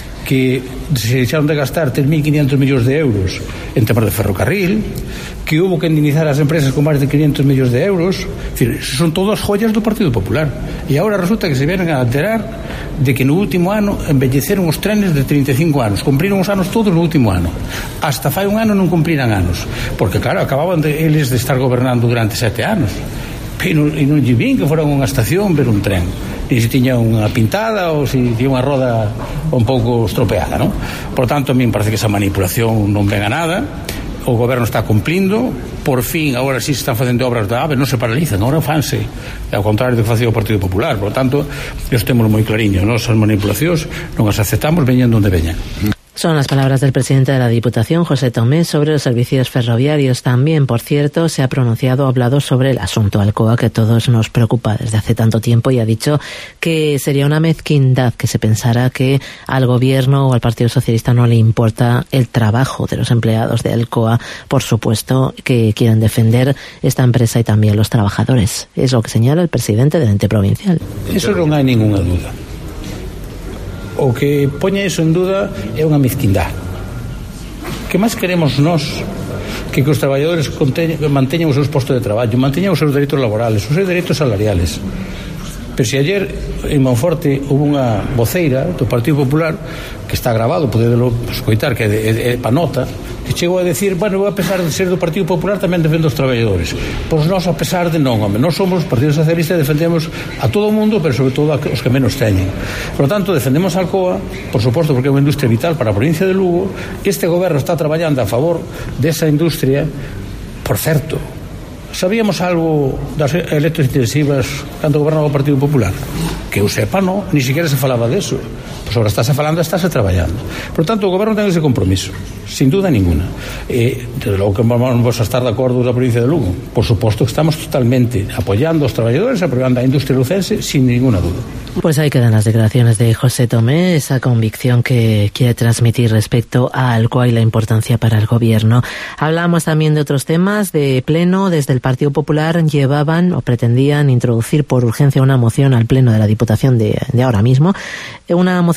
Speaker 13: que se deixaron de gastar tres mil quinientos millóns de euros en temas de ferrocarril, que hubo que indemnizar as empresas con máis de quinientos millóns de euros. Es decir, son todas joyas do Partido Popular, e agora resulta que se vienen a enterar de que no último ano embelleceron os trenes de trinta e cinco anos, cumpriron os anos todos no último ano, hasta fai un ano non cumpriran anos, porque claro, acababan de, eles de estar gobernando durante sete anos e non, e non lle vin que foran unha estación ver un tren, e se tiña unha pintada ou se tiña unha roda un pouco estropeada, non? Por tanto, a mí me parece que esa manipulación non ven a nada. O goberno está cumplindo, por fin agora sí se están facendo obras da AVE, non se paralizan, agora fanse, ao contrario do que facía o Partido Popular. Por lo tanto, nós temos moi clariño, non? As manipulacións non as aceptamos, veñan donde veñan.
Speaker 4: Son las palabras del presidente de la Diputación, José Tomé, sobre los servicios ferroviarios. También, por cierto, se ha pronunciado, ha hablado sobre el asunto Alcoa, que a todos nos preocupa desde hace tanto tiempo, y ha dicho que sería una mezquindad que se pensara que al gobierno o al Partido Socialista no le importa el trabajo de los empleados de Alcoa. Por supuesto que quieren defender esta empresa y también los trabajadores. Es lo que señala el presidente del ente provincial.
Speaker 13: Eso non hai ninguna duda. O que poña iso en duda é unha mezquindad. Que máis queremos nós que, que os traballadores manteñan os seus postos de traballo, manteñan os seus dereitos laborales, os seus dereitos salariales. Pero se ayer en Monforte hubo unha voceira do Partido Popular, que está grabado, podedelo escoitar, que é, é, é pa nota, que chegou a decir, bueno, a pesar de ser do Partido Popular tamén defendo os traballadores. Pois nós, a pesar de non, home, nós somos Partido Socialista e defendemos a todo o mundo, pero sobre todo a os que menos teñen. Por lo tanto, defendemos a Alcoa, por suposto, porque é unha industria vital para a provincia de Lugo. Este goberno está traballando a favor desa industria. Por certo, sabíamos algo das electrointensivas cando gobernaba o Partido Popular? Que eu sepa, non, ni siquiera se falaba deso. Pois agora estáse falando, estáse traballando. Por tanto, o goberno ten ese compromiso, sin duda ninguna. E, desde logo que vamos a estar de acordo da provincia de Lugo, por suposto que estamos totalmente apoyando aos traballadores, apoyando a industria lucense, sin ninguna duda.
Speaker 4: Pues ahí quedan las declaraciones de José Tomé, esa convicción que quiere transmitir respecto a Alcoa y la importancia para el gobierno. Hablamos también de otros temas. De pleno, desde el Partido Popular llevaban o pretendían introducir por urgencia una moción al pleno de la Diputación de, de ahora mismo, una moción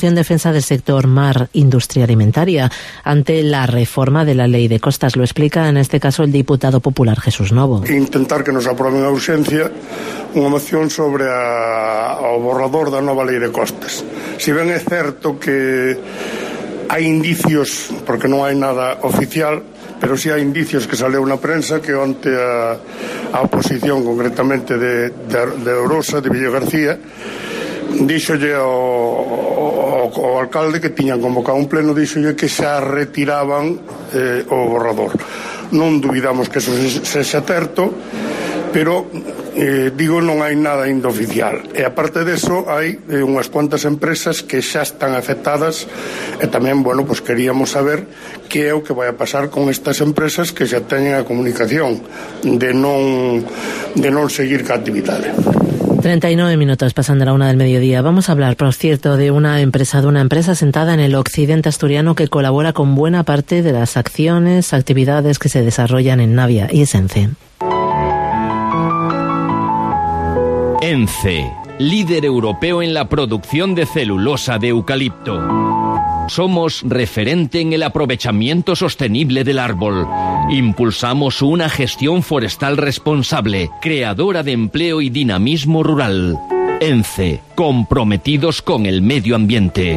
Speaker 4: anunció en defensa del sector mar, industria alimentaria, ante la reforma de la ley de costas. Lo explica en este caso el diputado popular Jesús Novo.
Speaker 14: Intentar que nos aproben a urxencia unha moción sobre a, o borrador da nova lei de costas. Si ben é certo que hai indicios, porque non hai nada oficial, pero si hai indicios que saleu na prensa que onte a, a oposición, concretamente de, de, de Orosa, de Villa García, díxolle ao, ao, ao alcalde que tiñan convocado un pleno, díxolle que xa retiraban eh, o borrador. Non dubidamos que eso sexa certo, pero eh, digo, non hai nada ainda oficial. E aparte deso, hai eh, unhas cuantas empresas que xa están afectadas, e tamén, bueno, pues queríamos saber que é o que vai a pasar con estas empresas que xa teñen a comunicación de non de non seguir ca actividade.
Speaker 4: treinta y nueve minutos pasan de la una del mediodía. Vamos a hablar, por cierto, de una empresa, de una empresa sentada en el occidente asturiano que colabora con buena parte de las acciones, actividades que se desarrollan en Navia, y es ENCE.
Speaker 3: ENCE, líder europeo en la producción de celulosa de eucalipto. Somos referente en el aprovechamiento sostenible del árbol. Impulsamos una gestión forestal responsable, creadora de empleo y dinamismo rural. ENCE, comprometidos con el medio ambiente.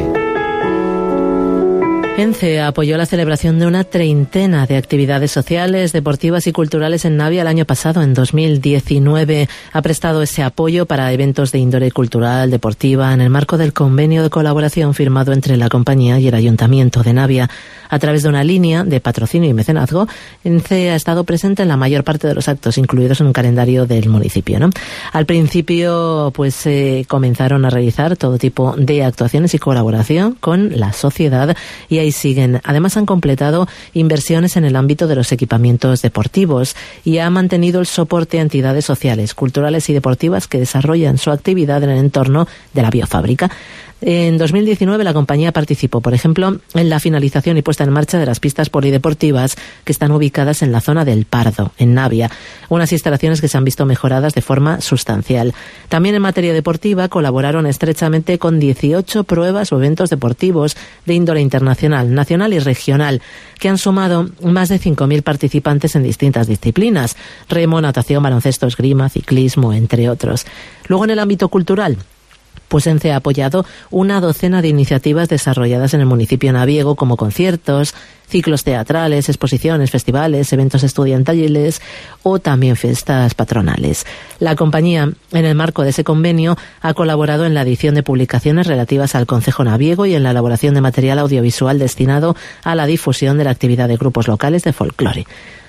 Speaker 4: ENCE apoyó la celebración de una treintena de actividades sociales, deportivas y culturales en Navia el año pasado, en dos mil diecinueve. Ha prestado ese apoyo para eventos de índole cultural, deportiva, en el marco del convenio de colaboración firmado entre la compañía y el Ayuntamiento de Navia. A través de una línea de patrocinio y mecenazgo, ENCE ha estado presente en la mayor parte de los actos, incluidos en un calendario del municipio, ¿no? Al principio, pues eh, comenzaron a realizar todo tipo de actuaciones y colaboración con la sociedad, y ahí siguen. Además, han completado inversiones en el ámbito de los equipamientos deportivos y ha mantenido el soporte a entidades sociales, culturales y deportivas que desarrollan su actividad en el entorno de la biofábrica. En dos mil diecinueve la compañía participó, por ejemplo, en la finalización y puesta en marcha de las pistas polideportivas que están ubicadas en la zona del Pardo, en Navia, unas instalaciones que se han visto mejoradas de forma sustancial. También en materia deportiva colaboraron estrechamente con dieciocho pruebas o eventos deportivos de índole internacional, nacional y regional, que han sumado más de cinco mil participantes en distintas disciplinas: remo, natación, baloncesto, esgrima, ciclismo, entre otros. Luego, en el ámbito cultural, pues ENCE ha apoyado una docena de iniciativas desarrolladas en el municipio naviego, como conciertos, ciclos teatrales, exposiciones, festivales, eventos estudiantiles o también fiestas patronales. La compañía, en el marco de ese convenio, ha colaborado en la edición de publicaciones relativas al concejo naviego y en la elaboración de material audiovisual destinado a la difusión de la actividad de grupos locales de folclore.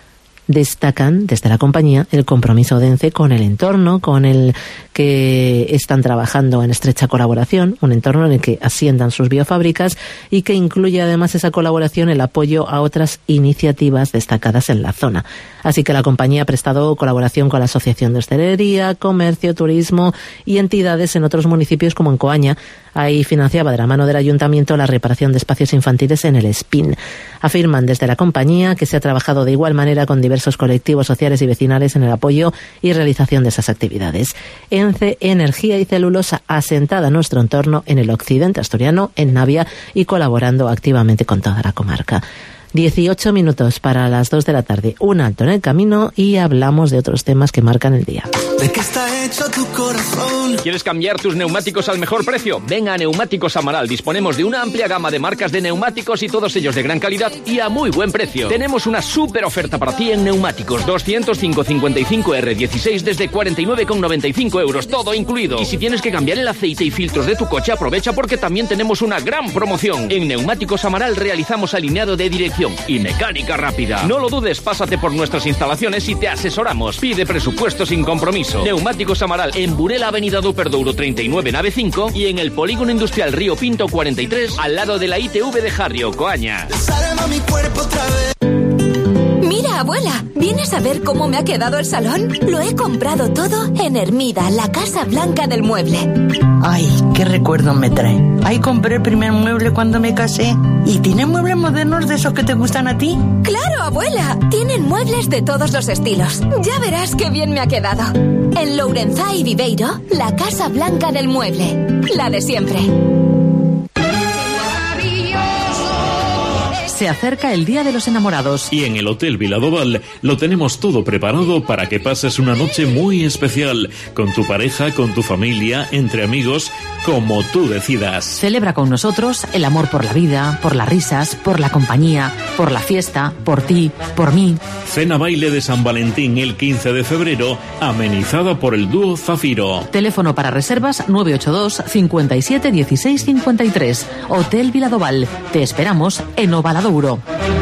Speaker 4: Destacan desde la compañía el compromiso de ENCE con el entorno, con el que están trabajando en estrecha colaboración, un entorno en el que asientan sus biofábricas y que incluye además esa colaboración el apoyo a otras iniciativas destacadas en la zona. Así que la compañía ha prestado colaboración con la Asociación de Hostelería, Comercio, Turismo y entidades en otros municipios como en Coaña. Ahí financiaba de la mano del ayuntamiento la reparación de espacios infantiles en el Espín. Afirman desde la compañía que se ha trabajado de igual manera con diversos colectivos sociales y vecinales en el apoyo y realización de esas actividades. ENCE, energía y celulosa, asentada en nuestro entorno en el occidente asturiano, en Navia, y colaborando activamente con toda la comarca. dieciocho minutos para las dos de la tarde. Un alto en el camino y hablamos de otros temas que marcan el día.
Speaker 15: ¿De qué está hecho tu corazón?
Speaker 3: ¿Quieres cambiar tus neumáticos al mejor precio? Ven a Neumáticos Amaral. Disponemos de una amplia gama de marcas de neumáticos y todos ellos de gran calidad y a muy buen precio. Tenemos una súper oferta para ti en neumáticos. doscientos cinco cincuenta y cinco R dieciséis desde cuarenta y nueve con noventa y cinco euros, todo incluido. Y si tienes que cambiar el aceite y filtros de tu coche, aprovecha porque también tenemos una gran promoción. En Neumáticos Amaral realizamos alineado de dirección y mecánica rápida. No lo dudes, pásate por nuestras instalaciones y te asesoramos. Pide presupuesto sin compromiso. Neumáticos Amaral en Burela, Avenida do Perdouro treinta y nueve, nave cinco, y en el Polígono Industrial Río Pinto cuarenta y tres, al lado de la I T V de Jarrio, Coaña.
Speaker 16: Mira, abuela, ¿vienes a ver cómo me ha quedado el salón? Lo he comprado todo en Hermida, la Casa Blanca del Mueble.
Speaker 17: Ay, qué recuerdo me trae. Ahí compré el primer mueble cuando me casé. ¿Y tiene muebles modernos de esos que te gustan a ti?
Speaker 16: ¡Claro, abuela! Tienen muebles de todos los estilos. Ya verás qué bien me ha quedado. En Lourenzá y Viveiro, la Casa Blanca del Mueble. La de siempre.
Speaker 18: Se acerca el Día de los Enamorados.
Speaker 19: Y en el Hotel Viladoval lo tenemos todo preparado para que pases una noche muy especial, con tu pareja, con tu familia, entre amigos, como tú decidas.
Speaker 18: Celebra con nosotros el amor por la vida, por las risas, por la compañía, por la fiesta, por ti, por mí.
Speaker 19: Cena baile de San Valentín el quince de febrero, amenizada por el dúo Zafiro.
Speaker 18: Teléfono para reservas nueve ocho dos, cincuenta y siete, dieciséis cincuenta y tres. Hotel Viladoval. Te esperamos en Ovaladouro.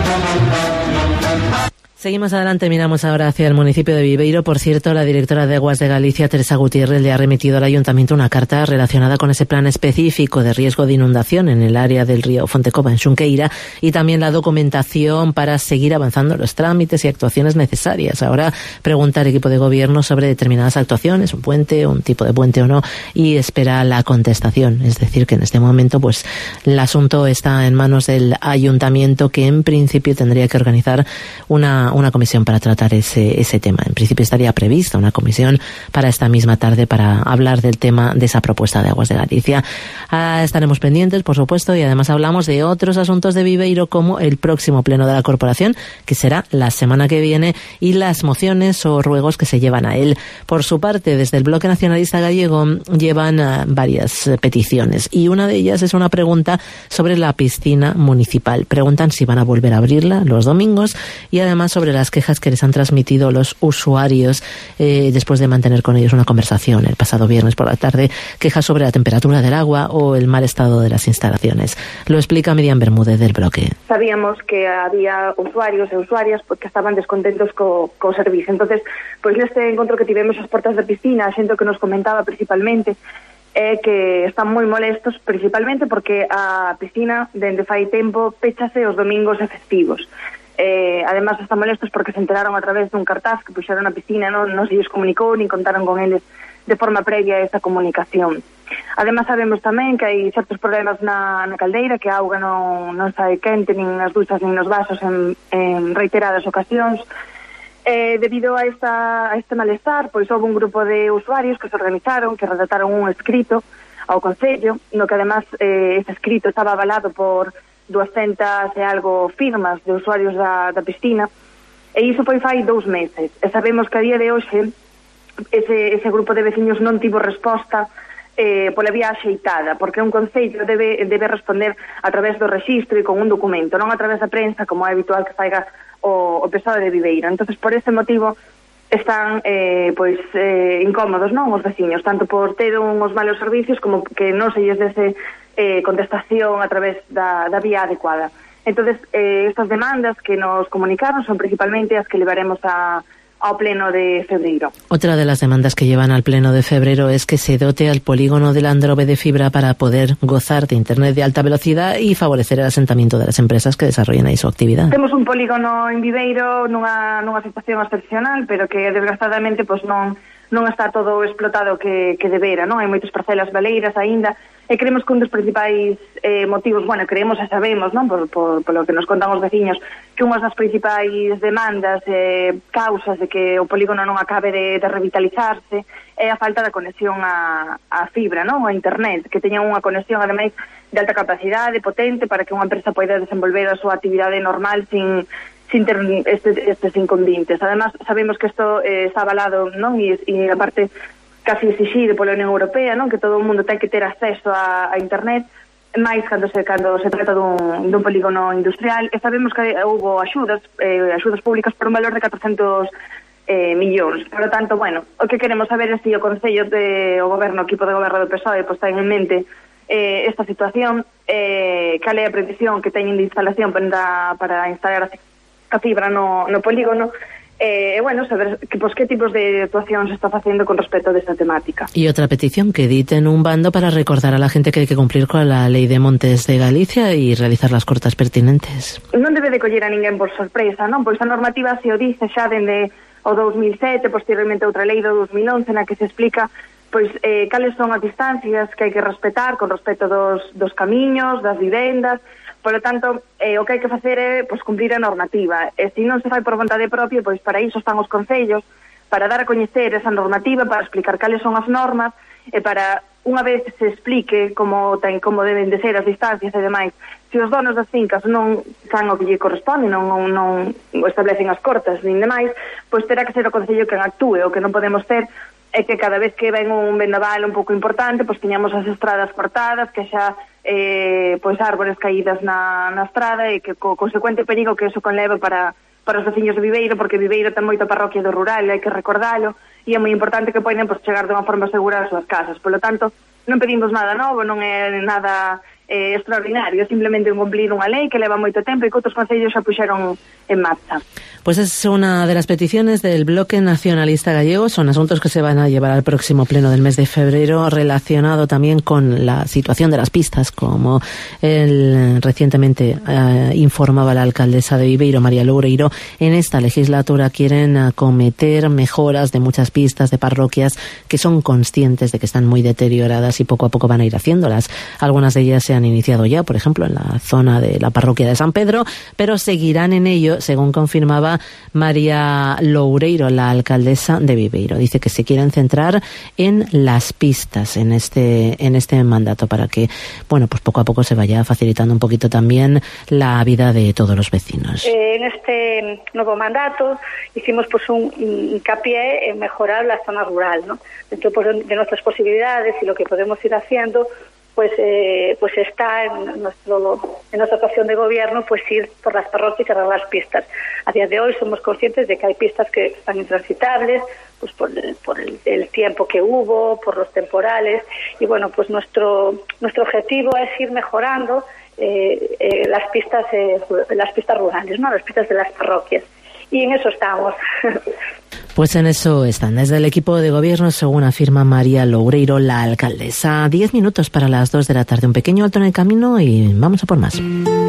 Speaker 4: Seguimos adelante, miramos ahora hacia el municipio de Viveiro. Por cierto, la directora de Aguas de Galicia, Teresa Gutiérrez, le ha remitido al ayuntamiento una carta relacionada con ese plan específico de riesgo de inundación en el área del río Fontecova, en Xunqueira, y también la documentación para seguir avanzando los trámites y actuaciones necesarias. Ahora pregunta al equipo de gobierno sobre determinadas actuaciones, un puente, un tipo de puente o no, y espera la contestación. Es decir, que en este momento pues el asunto está en manos del ayuntamiento, que en principio tendría que organizar una una comisión para tratar ese, ese tema. En principio estaría prevista una comisión para esta misma tarde para hablar del tema de esa propuesta de Aguas de Galicia. Ah, estaremos pendientes, por supuesto, y además hablamos de otros asuntos de Viveiro, como el próximo pleno de la corporación, que será la semana que viene, y las mociones o ruegos que se llevan a él. Por su parte, desde el Bloque Nacionalista Gallego llevan uh, varias uh, peticiones, y una de ellas es una pregunta sobre la piscina municipal. Preguntan si van a volver a abrirla los domingos, y además sobre las quejas que les han transmitido los usuarios eh, después de mantener con ellos una conversación el pasado viernes por la tarde, quejas sobre la temperatura del agua o el mal estado de las instalaciones. Lo explica Miriam Bermúdez del Bloque.
Speaker 20: Sabíamos que había usuarios e usuarias pues, que estaban descontentos co, co servicio. Entonces, pois neste encontro que tivemos as portas da piscina, a xente que nos comentaba principalmente é que están moi molestos principalmente porque a piscina dende fai tempo péchase os domingos e festivos. Eh, además están molestos porque se enteraron a través dun cartaz que puxeron na piscina, non, non se lles comunicou ni contaron con eles de forma previa a esta comunicación. Además sabemos tamén que hai certos problemas na, na caldeira, que a auga non, non sae quente nin nas duchas nin nos vasos en, en reiteradas ocasións. Eh, debido a, esta, a este malestar, pois houve un grupo de usuarios que se organizaron, que redactaron un escrito ao Concello, no que además eh, ese escrito estaba avalado por duascentas e algo firmas de usuarios da, da piscina, e iso foi fai dous meses, e sabemos que a día de hoxe ese, ese grupo de veciños non tivo resposta eh, pola vía axeitada, porque un concello debe, debe responder a través do rexistro e con un documento, non a través da prensa, como é habitual que faiga o, o pesado de Viveiro. Entonces, por ese motivo están eh, pois eh, incómodos, non, os veciños, tanto por ter uns malos servicios como que non se lles dese Eh, contestación a través da, da vía adecuada. Entonces, eh, estas demandas que nos comunicaron son principalmente as que levaremos a, ao pleno de febreiro.
Speaker 4: Otra de las demandas que llevan al pleno de febrero es que se dote al polígono del Androbe de fibra para poder gozar de internet de alta velocidad y favorecer el asentamiento de las empresas que desarrollen ahí su actividad.
Speaker 20: Temos un polígono en Viveiro nunha, nunha situación excepcional, pero que desgraciadamente pues, non, non está todo explotado que, que debera, non? Hai moitas parcelas baleiras aínda, e creemos que un dos principais eh, motivos, bueno, creemos e sabemos, non, por, por, por lo que nos contan os veciños, que unha das principais demandas, eh, causas de que o polígono non acabe de, de revitalizarse é a falta da conexión a, a fibra, non, a internet, que teña unha conexión, ademais, de alta capacidade, potente, para que unha empresa poida desenvolver a súa actividade normal sin sin ter estes, estes inconvenientes. Además, sabemos que isto eh, está avalado, non, e, e a parte casi exixido pola Unión Europea, non, que todo o mundo ten que ter acceso a, a internet, máis cando se cando se trata dun, dun polígono industrial, e sabemos que houve axudas, eh, axudas públicas por un valor de catrocentos eh, millóns. Por lo tanto, bueno, o que queremos saber é se o Concello de o Goberno, o equipo de Goberno do P S O E, pois ten en mente eh, esta situación, eh, cal é a previsión que teñen de instalación para, para instalar a fibra no, no polígono, e eh, bueno, saber que, pues, qué tipos de actuación se está facendo con respecto a esta temática.
Speaker 4: Y otra petición, que editen un bando para recordar a la gente que hai que cumplir con la Lei de Montes de Galicia y realizar las cortas pertinentes.
Speaker 20: Non debe de coller a ninguén por sorpresa, non? Pois a normativa se o dice xa dende o dos mil sete, posteriormente outra lei do dos mil once, na que se explica pois eh, cales son as distancias que hai que respetar con respecto dos, dos camiños, das vivendas. Por lo tanto, eh, o que hai que facer é pois, cumprir a normativa. E se non se fai por vontade propia, pois para iso están os concellos, para dar a coñecer esa normativa, para explicar cales son as normas e para unha vez se explique como ten, como deben de ser as distancias e demais, se os donos das fincas non fan o que lle corresponde, non, non, non establecen as cortas nin demais, pois terá que ser o Concello quen actúe. O que non podemos ter é que cada vez que ven un vendaval un pouco importante, pois teñamos as estradas cortadas, que xa eh, pois árbores caídas na, na estrada, e que co consecuente perigo que eso conleva para, para os veciños de Viveiro, porque Viveiro ten moita parroquia do rural, hai que recordalo, e é moi importante que poden pois, chegar de unha forma segura ás súas casas. Polo tanto, non pedimos nada novo, non é nada eh, extraordinario, é simplemente cumplir unha lei que leva moito tempo e que outros concellos xa puxeron en marcha.
Speaker 4: Pues es una de las peticiones del Bloque Nacionalista Gallego. Son asuntos que se van a llevar al próximo pleno del mes de febrero, relacionado también con la situación de las pistas, como el, recientemente eh, informaba la alcaldesa de Viveiro, María Loureiro. En esta legislatura quieren acometer mejoras de muchas pistas de parroquias que son conscientes de que están muy deterioradas y poco a poco van a ir haciéndolas. Algunas de ellas se han iniciado ya, por ejemplo, en la zona de la parroquia de San Pedro, pero seguirán en ello, según confirmaba María Loureiro, la alcaldesa de Viveiro. Dice que se quieren centrar en las pistas en este en este mandato para que, bueno, pues poco a poco se vaya facilitando un poquito también la vida de todos los vecinos.
Speaker 21: Eh, en este nuevo mandato hicimos pues un hincapié en mejorar la zona rural, ¿no? Dentro pues, de nuestras posibilidades y lo que podemos ir haciendo, pues eh, pues está en nuestro en nuestra actuación de gobierno, pues ir por las parroquias y arreglar las pistas. A día de hoy somos conscientes de que hay pistas que están intransitables, pues por el, por el, el tiempo que hubo, por los temporales, y bueno, pues nuestro nuestro objetivo es ir mejorando eh, eh, las pistas eh, las pistas rurales, ¿no? Las pistas de las parroquias. Y en eso estamos.
Speaker 4: Pues en eso están desde el equipo de gobierno, según afirma María Loureiro, la alcaldesa. Diez minutos para las dos de la tarde. Un pequeño alto en el camino y vamos a por más.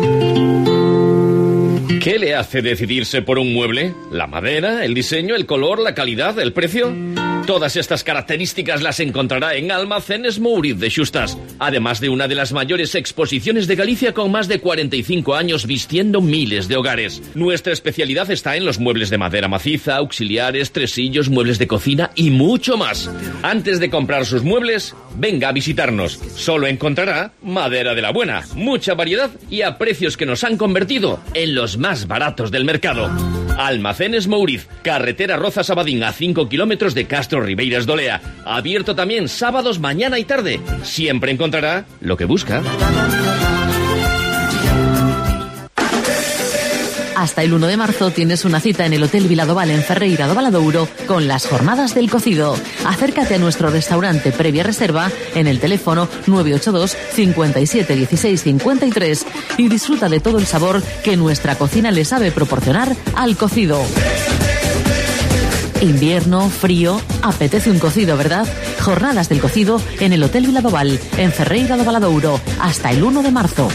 Speaker 3: ¿Qué le hace decidirse por un mueble? ¿La madera, el diseño, el color, la calidad, el precio? Todas estas características las encontrará en Almacenes Mouriz de Xustas, además de una de las mayores exposiciones de Galicia con más de cuarenta y cinco años vistiendo miles de hogares. Nuestra especialidad está en los muebles de madera maciza, auxiliares, tresillos, muebles de cocina y mucho más. Antes de comprar sus muebles, venga a visitarnos. Solo encontrará madera de la buena, mucha variedad y a precios que nos han convertido en los más baratos del mercado. Almacenes Mouriz, carretera Rozas-Abadín, a cinco kilómetros de Castro Ribeiras de Olea. Abierto también sábados, mañana y tarde. Siempre encontrará lo que busca.
Speaker 18: Hasta el uno de marzo tienes una cita en el Hotel Viladoval en Ferreira do Valadouro con las jornadas del cocido. Acércate a nuestro restaurante previa reserva en el teléfono nueve ocho dos, cincuenta y siete, dieciséis, cincuenta y tres y disfruta de todo el sabor que nuestra cocina le sabe proporcionar al cocido. Invierno, frío, apetece un cocido, ¿verdad? Jornadas del cocido en el Hotel Viladoval en Ferreira do Valadouro hasta el uno de marzo.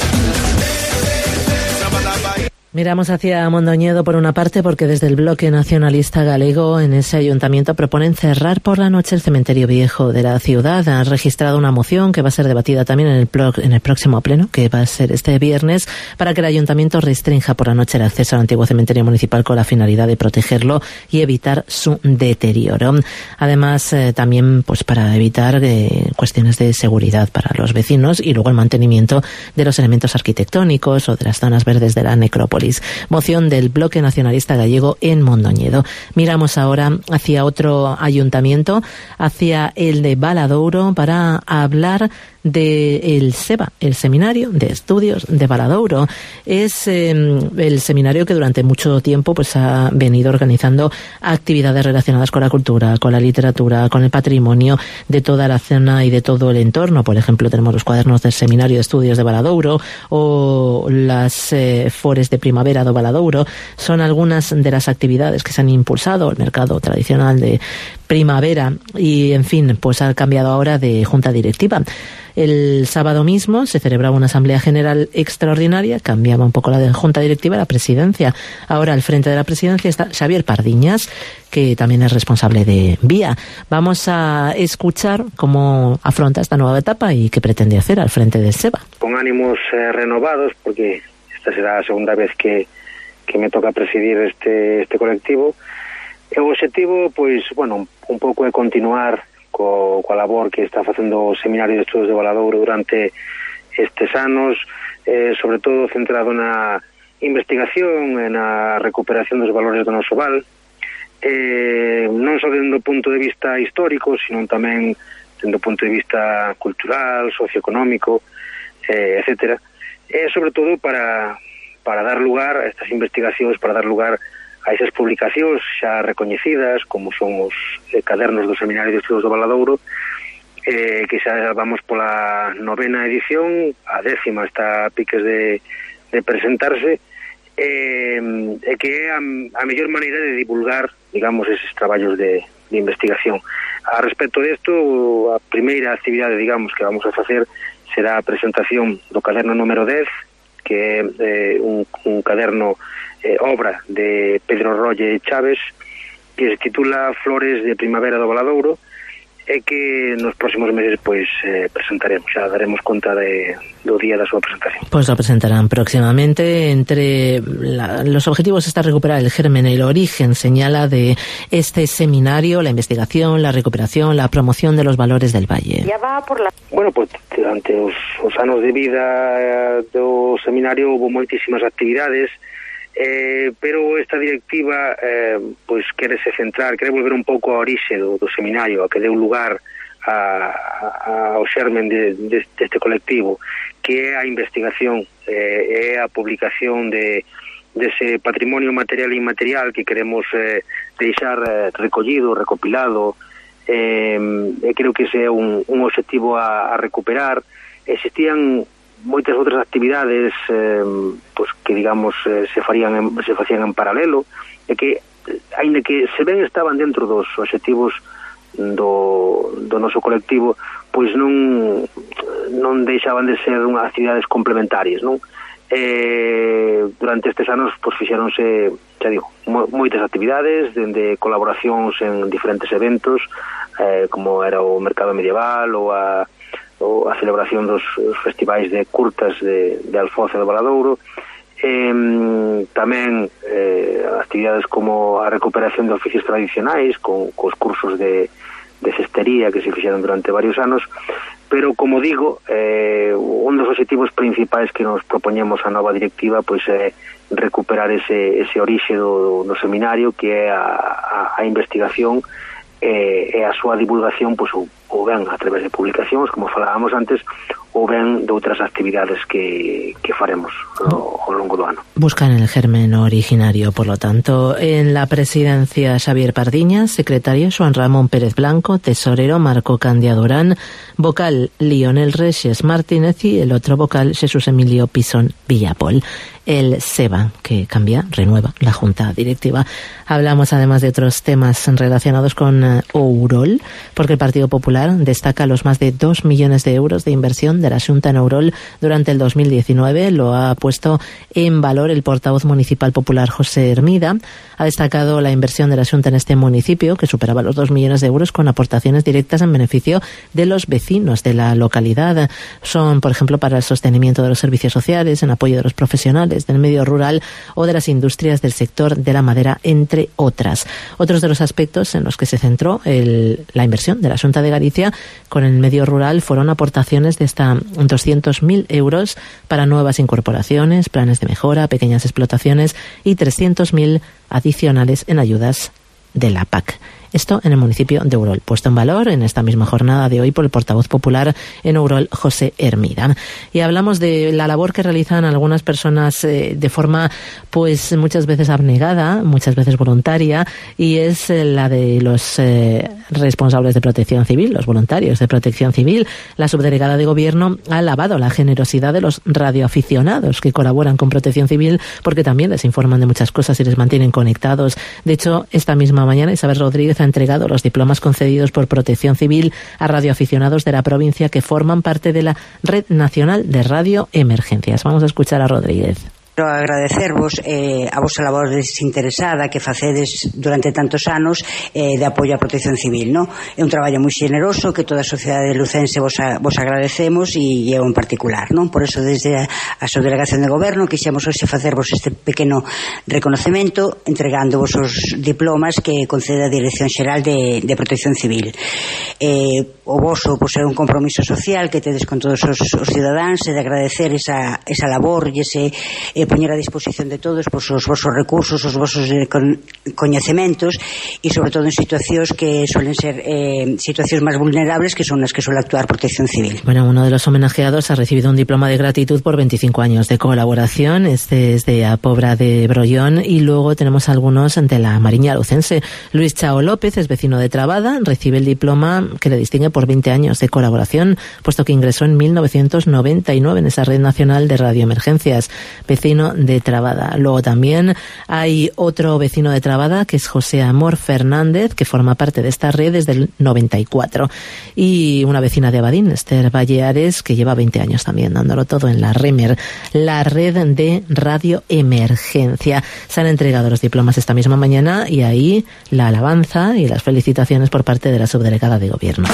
Speaker 4: Miramos hacia Mondoñedo por una parte porque desde el Bloque Nacionalista Galego en ese ayuntamiento proponen cerrar por la noche el cementerio viejo de la ciudad. Han registrado una moción que va a ser debatida también en el, pro, en el próximo pleno, que va a ser este viernes, para que el ayuntamiento restrinja por la noche el acceso al antiguo cementerio municipal con la finalidad de protegerlo y evitar su deterioro. Además, eh, también pues para evitar eh, cuestiones de seguridad para los vecinos y luego el mantenimiento de los elementos arquitectónicos o de las zonas verdes de la necrópolis. Moción del Bloque Nacionalista Gallego en Mondoñedo. Miramos ahora hacia otro ayuntamiento, hacia el de Valadouro, para hablar del SEBA, el Seminario de Estudios de Valadouro. Es eh, el seminario que durante mucho tiempo pues ha venido organizando actividades relacionadas con la cultura, con la literatura, con el patrimonio de toda la zona y de todo el entorno. Por ejemplo, tenemos los cuadernos del Seminario de Estudios de Valadouro o las eh, fores de primavera de Valadouro. Son algunas de las actividades que se han impulsado. El mercado tradicional de primavera y, en fin, pues ha cambiado ahora de junta directiva. El sábado mismo se celebraba una asamblea general extraordinaria, cambiaba un poco la de junta directiva, la presidencia. Ahora al frente de la presidencia está Xavier Pardiñas, que también es responsable de Vía. Vamos a escuchar cómo afronta esta nueva etapa y qué pretende hacer al frente del SEBA.
Speaker 22: Con ánimos eh, renovados, porque esta será la segunda vez que, que me toca presidir este, este colectivo. O objetivo, pois, bueno, un pouco é continuar co, coa labor que está facendo o Seminario de Estudos de Valadouro durante estes anos, eh, sobre todo centrado na investigación e na recuperación dos valores do noso val, eh, non só dende o punto de vista histórico, sino tamén dende o punto de vista cultural, socioeconómico, eh, etcétera, e sobre todo para, para dar lugar a estas investigacións, para dar lugar a esas publicacións xa recoñecidas, como son os eh, cadernos do Seminario de Estudos do Valadouro, eh, que xa vamos pola novena edición, a décima está a piques de, de presentarse, eh, e que é a, a mellor maneira de divulgar, digamos, eses traballos de, de investigación. A respecto desto, a primeira actividade, digamos, que vamos a facer será a presentación do caderno número dez, que é eh, un, un caderno eh, obra de Pedro Rolle Chaves, que se titula Flores de Primavera do Valadouro, e que nos próximos meses pois eh, presentaremos, xa daremos conta de, do día da súa presentación.
Speaker 4: Pues lo presentarán próximamente. Entre la, los objetivos está recuperar el germen, el origen, señala, de este seminario, la investigación, la recuperación, la promoción de los valores del valle.
Speaker 21: Ya va por la...
Speaker 22: Bueno, pues durante os, os anos de vida do seminario houve moitísimas actividades, Eh, pero esta directiva eh, pois quere se centrar, quere volver un pouco a orixe do, do seminario, a que deu lugar a, a, ao xermen de, de, deste colectivo, que é a investigación, eh, é a publicación de dese patrimonio material e inmaterial que queremos eh, deixar eh, recollido, recopilado, eh, e creo que ese é un, un objetivo a, a recuperar. Existían moitas outras actividades eh, pues, que digamos eh, se farían en, se facían en paralelo, e que aínda que se ben estaban dentro dos obxectivos do, do noso colectivo, pois non non deixaban de ser unhas actividades complementarias, non? Eh, durante estes anos pois fixeronse, xa digo, mo, moitas actividades, dende colaboracións en diferentes eventos, eh, como era o Mercado Medieval ou a ou a celebración dos festivais de curtas de, de Alfoz e do Valadouro, eh, tamén eh, actividades como a recuperación de oficios tradicionais con cos cursos de, de cestería que se fixeron durante varios anos, pero como digo, eh, un dos obxectivos principais que nos propoñemos a nova directiva pois é recuperar ese, ese orixe do, do seminario, que é a, a, a investigación e, e a súa divulgación, pois, ou, ou ben a través de publicacións, como falábamos antes, ou ben de outras actividades que, que faremos ao, ao longo do ano.
Speaker 4: Buscan el germen originario, por lo tanto. En la presidencia, Xavier Pardiñas, secretario Joan Ramón Pérez Blanco, tesorero Marco Candia Durán, vocal Lionel Reyes Martínez y el otro vocal Jesús Emilio Pisón Villapol. El SEBA, que cambia, renueva la junta directiva. Hablamos además de otros temas relacionados con uh, Ourol, porque el Partido Popular destaca los más de dos millones de euros de inversión de la Xunta en Ourol durante el dos mil diecinueve. Lo ha puesto en valor el portavoz municipal popular José Hermida. Ha destacado la inversión de la Xunta en este municipio, que superaba los dos millones de euros, con aportaciones directas en beneficio de los vecinos de la localidad. Son, por ejemplo, para el sostenimiento de los servicios sociales, en apoyo de los profesionales del medio rural o de las industrias del sector de la madera, entre otras. Otros de los aspectos en los que se centró el, la inversión de la Xunta de Galicia con el medio rural fueron aportaciones de hasta doscientos mil euros para nuevas incorporaciones, planes de mejora, pequeñas explotaciones y trescientos mil adicionales en ayudas de la P A C. Esto en el municipio de Ourol, puesto en valor en esta misma jornada de hoy por el portavoz popular en Ourol, José Hermida. Y hablamos de la labor que realizan algunas personas eh, de forma, pues muchas veces abnegada, muchas veces voluntaria, y es eh, la de los eh, responsables de protección civil, los voluntarios de protección civil. La subdelegada de Gobierno ha alabado la generosidad de los radioaficionados que colaboran con protección civil, porque también les informan de muchas cosas y les mantienen conectados. De hecho, esta misma mañana Isabel Rodríguez ha entregado los diplomas concedidos por Protección Civil a radioaficionados de la provincia que forman parte de la Red Nacional de Radio Emergencias. Vamos a escuchar a Rodríguez.
Speaker 1: Quero agradecervos eh, a vosa labor desinteresada que facedes durante tantos anos eh, de apoio á protección civil, no? É un traballo moi xeneroso que toda a sociedade lucense vos, a, vos agradecemos e eu en particular, non? Por eso desde a, a subdelegación de goberno quixemos hoxe facervos este pequeno reconocemento entregándovos os diplomas que concede a Dirección Xeral de, de Protección Civil. Eh, o voso pois, é un compromiso social que tedes con todos os, os cidadáns e de agradecer esa, esa labor e ese eh, poñer a disposición de todos pois, os vosos recursos, os vosos eh, con, coñecementos e sobre todo en situacións que suelen ser eh, situacións máis vulnerables que son as que suele actuar Protección Civil.
Speaker 4: Bueno, uno de los homenajeados ha recibido un diploma de gratitud por veinticinco años de colaboración. Este es de A Pobra de Brollón y luego tenemos algunos de la Mariña Lucense. Luis Chao López es vecino de Trabada, recibe el diploma que le distingue por veinte años de colaboración, puesto que ingresó en mil novecientos noventa y nueve en esa red nacional de radioemergencias. Vecino de Trabada. Luego también hay otro vecino de Trabada que es José Amor Fernández, que forma parte de esta red desde el noventa y cuatro. Y una vecina de Abadín, Esther Valleares, que lleva veinte años también dándolo todo en la REMER, la red de radioemergencia. Se han entregado los diplomas esta misma mañana y ahí la alabanza y las felicitaciones por parte de la subdelegada de gobierno.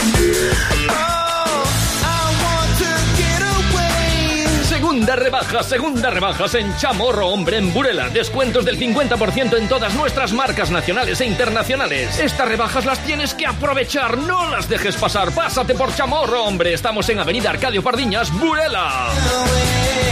Speaker 3: Segunda rebajas, segunda rebajas en Chamorro Hombre en Burela. Descuentos del cincuenta por ciento en todas nuestras marcas nacionales e internacionales. Estas rebajas las tienes que aprovechar, no las dejes pasar. Pásate por Chamorro Hombre. Estamos en Avenida Arcadio Pardiñas, Burela.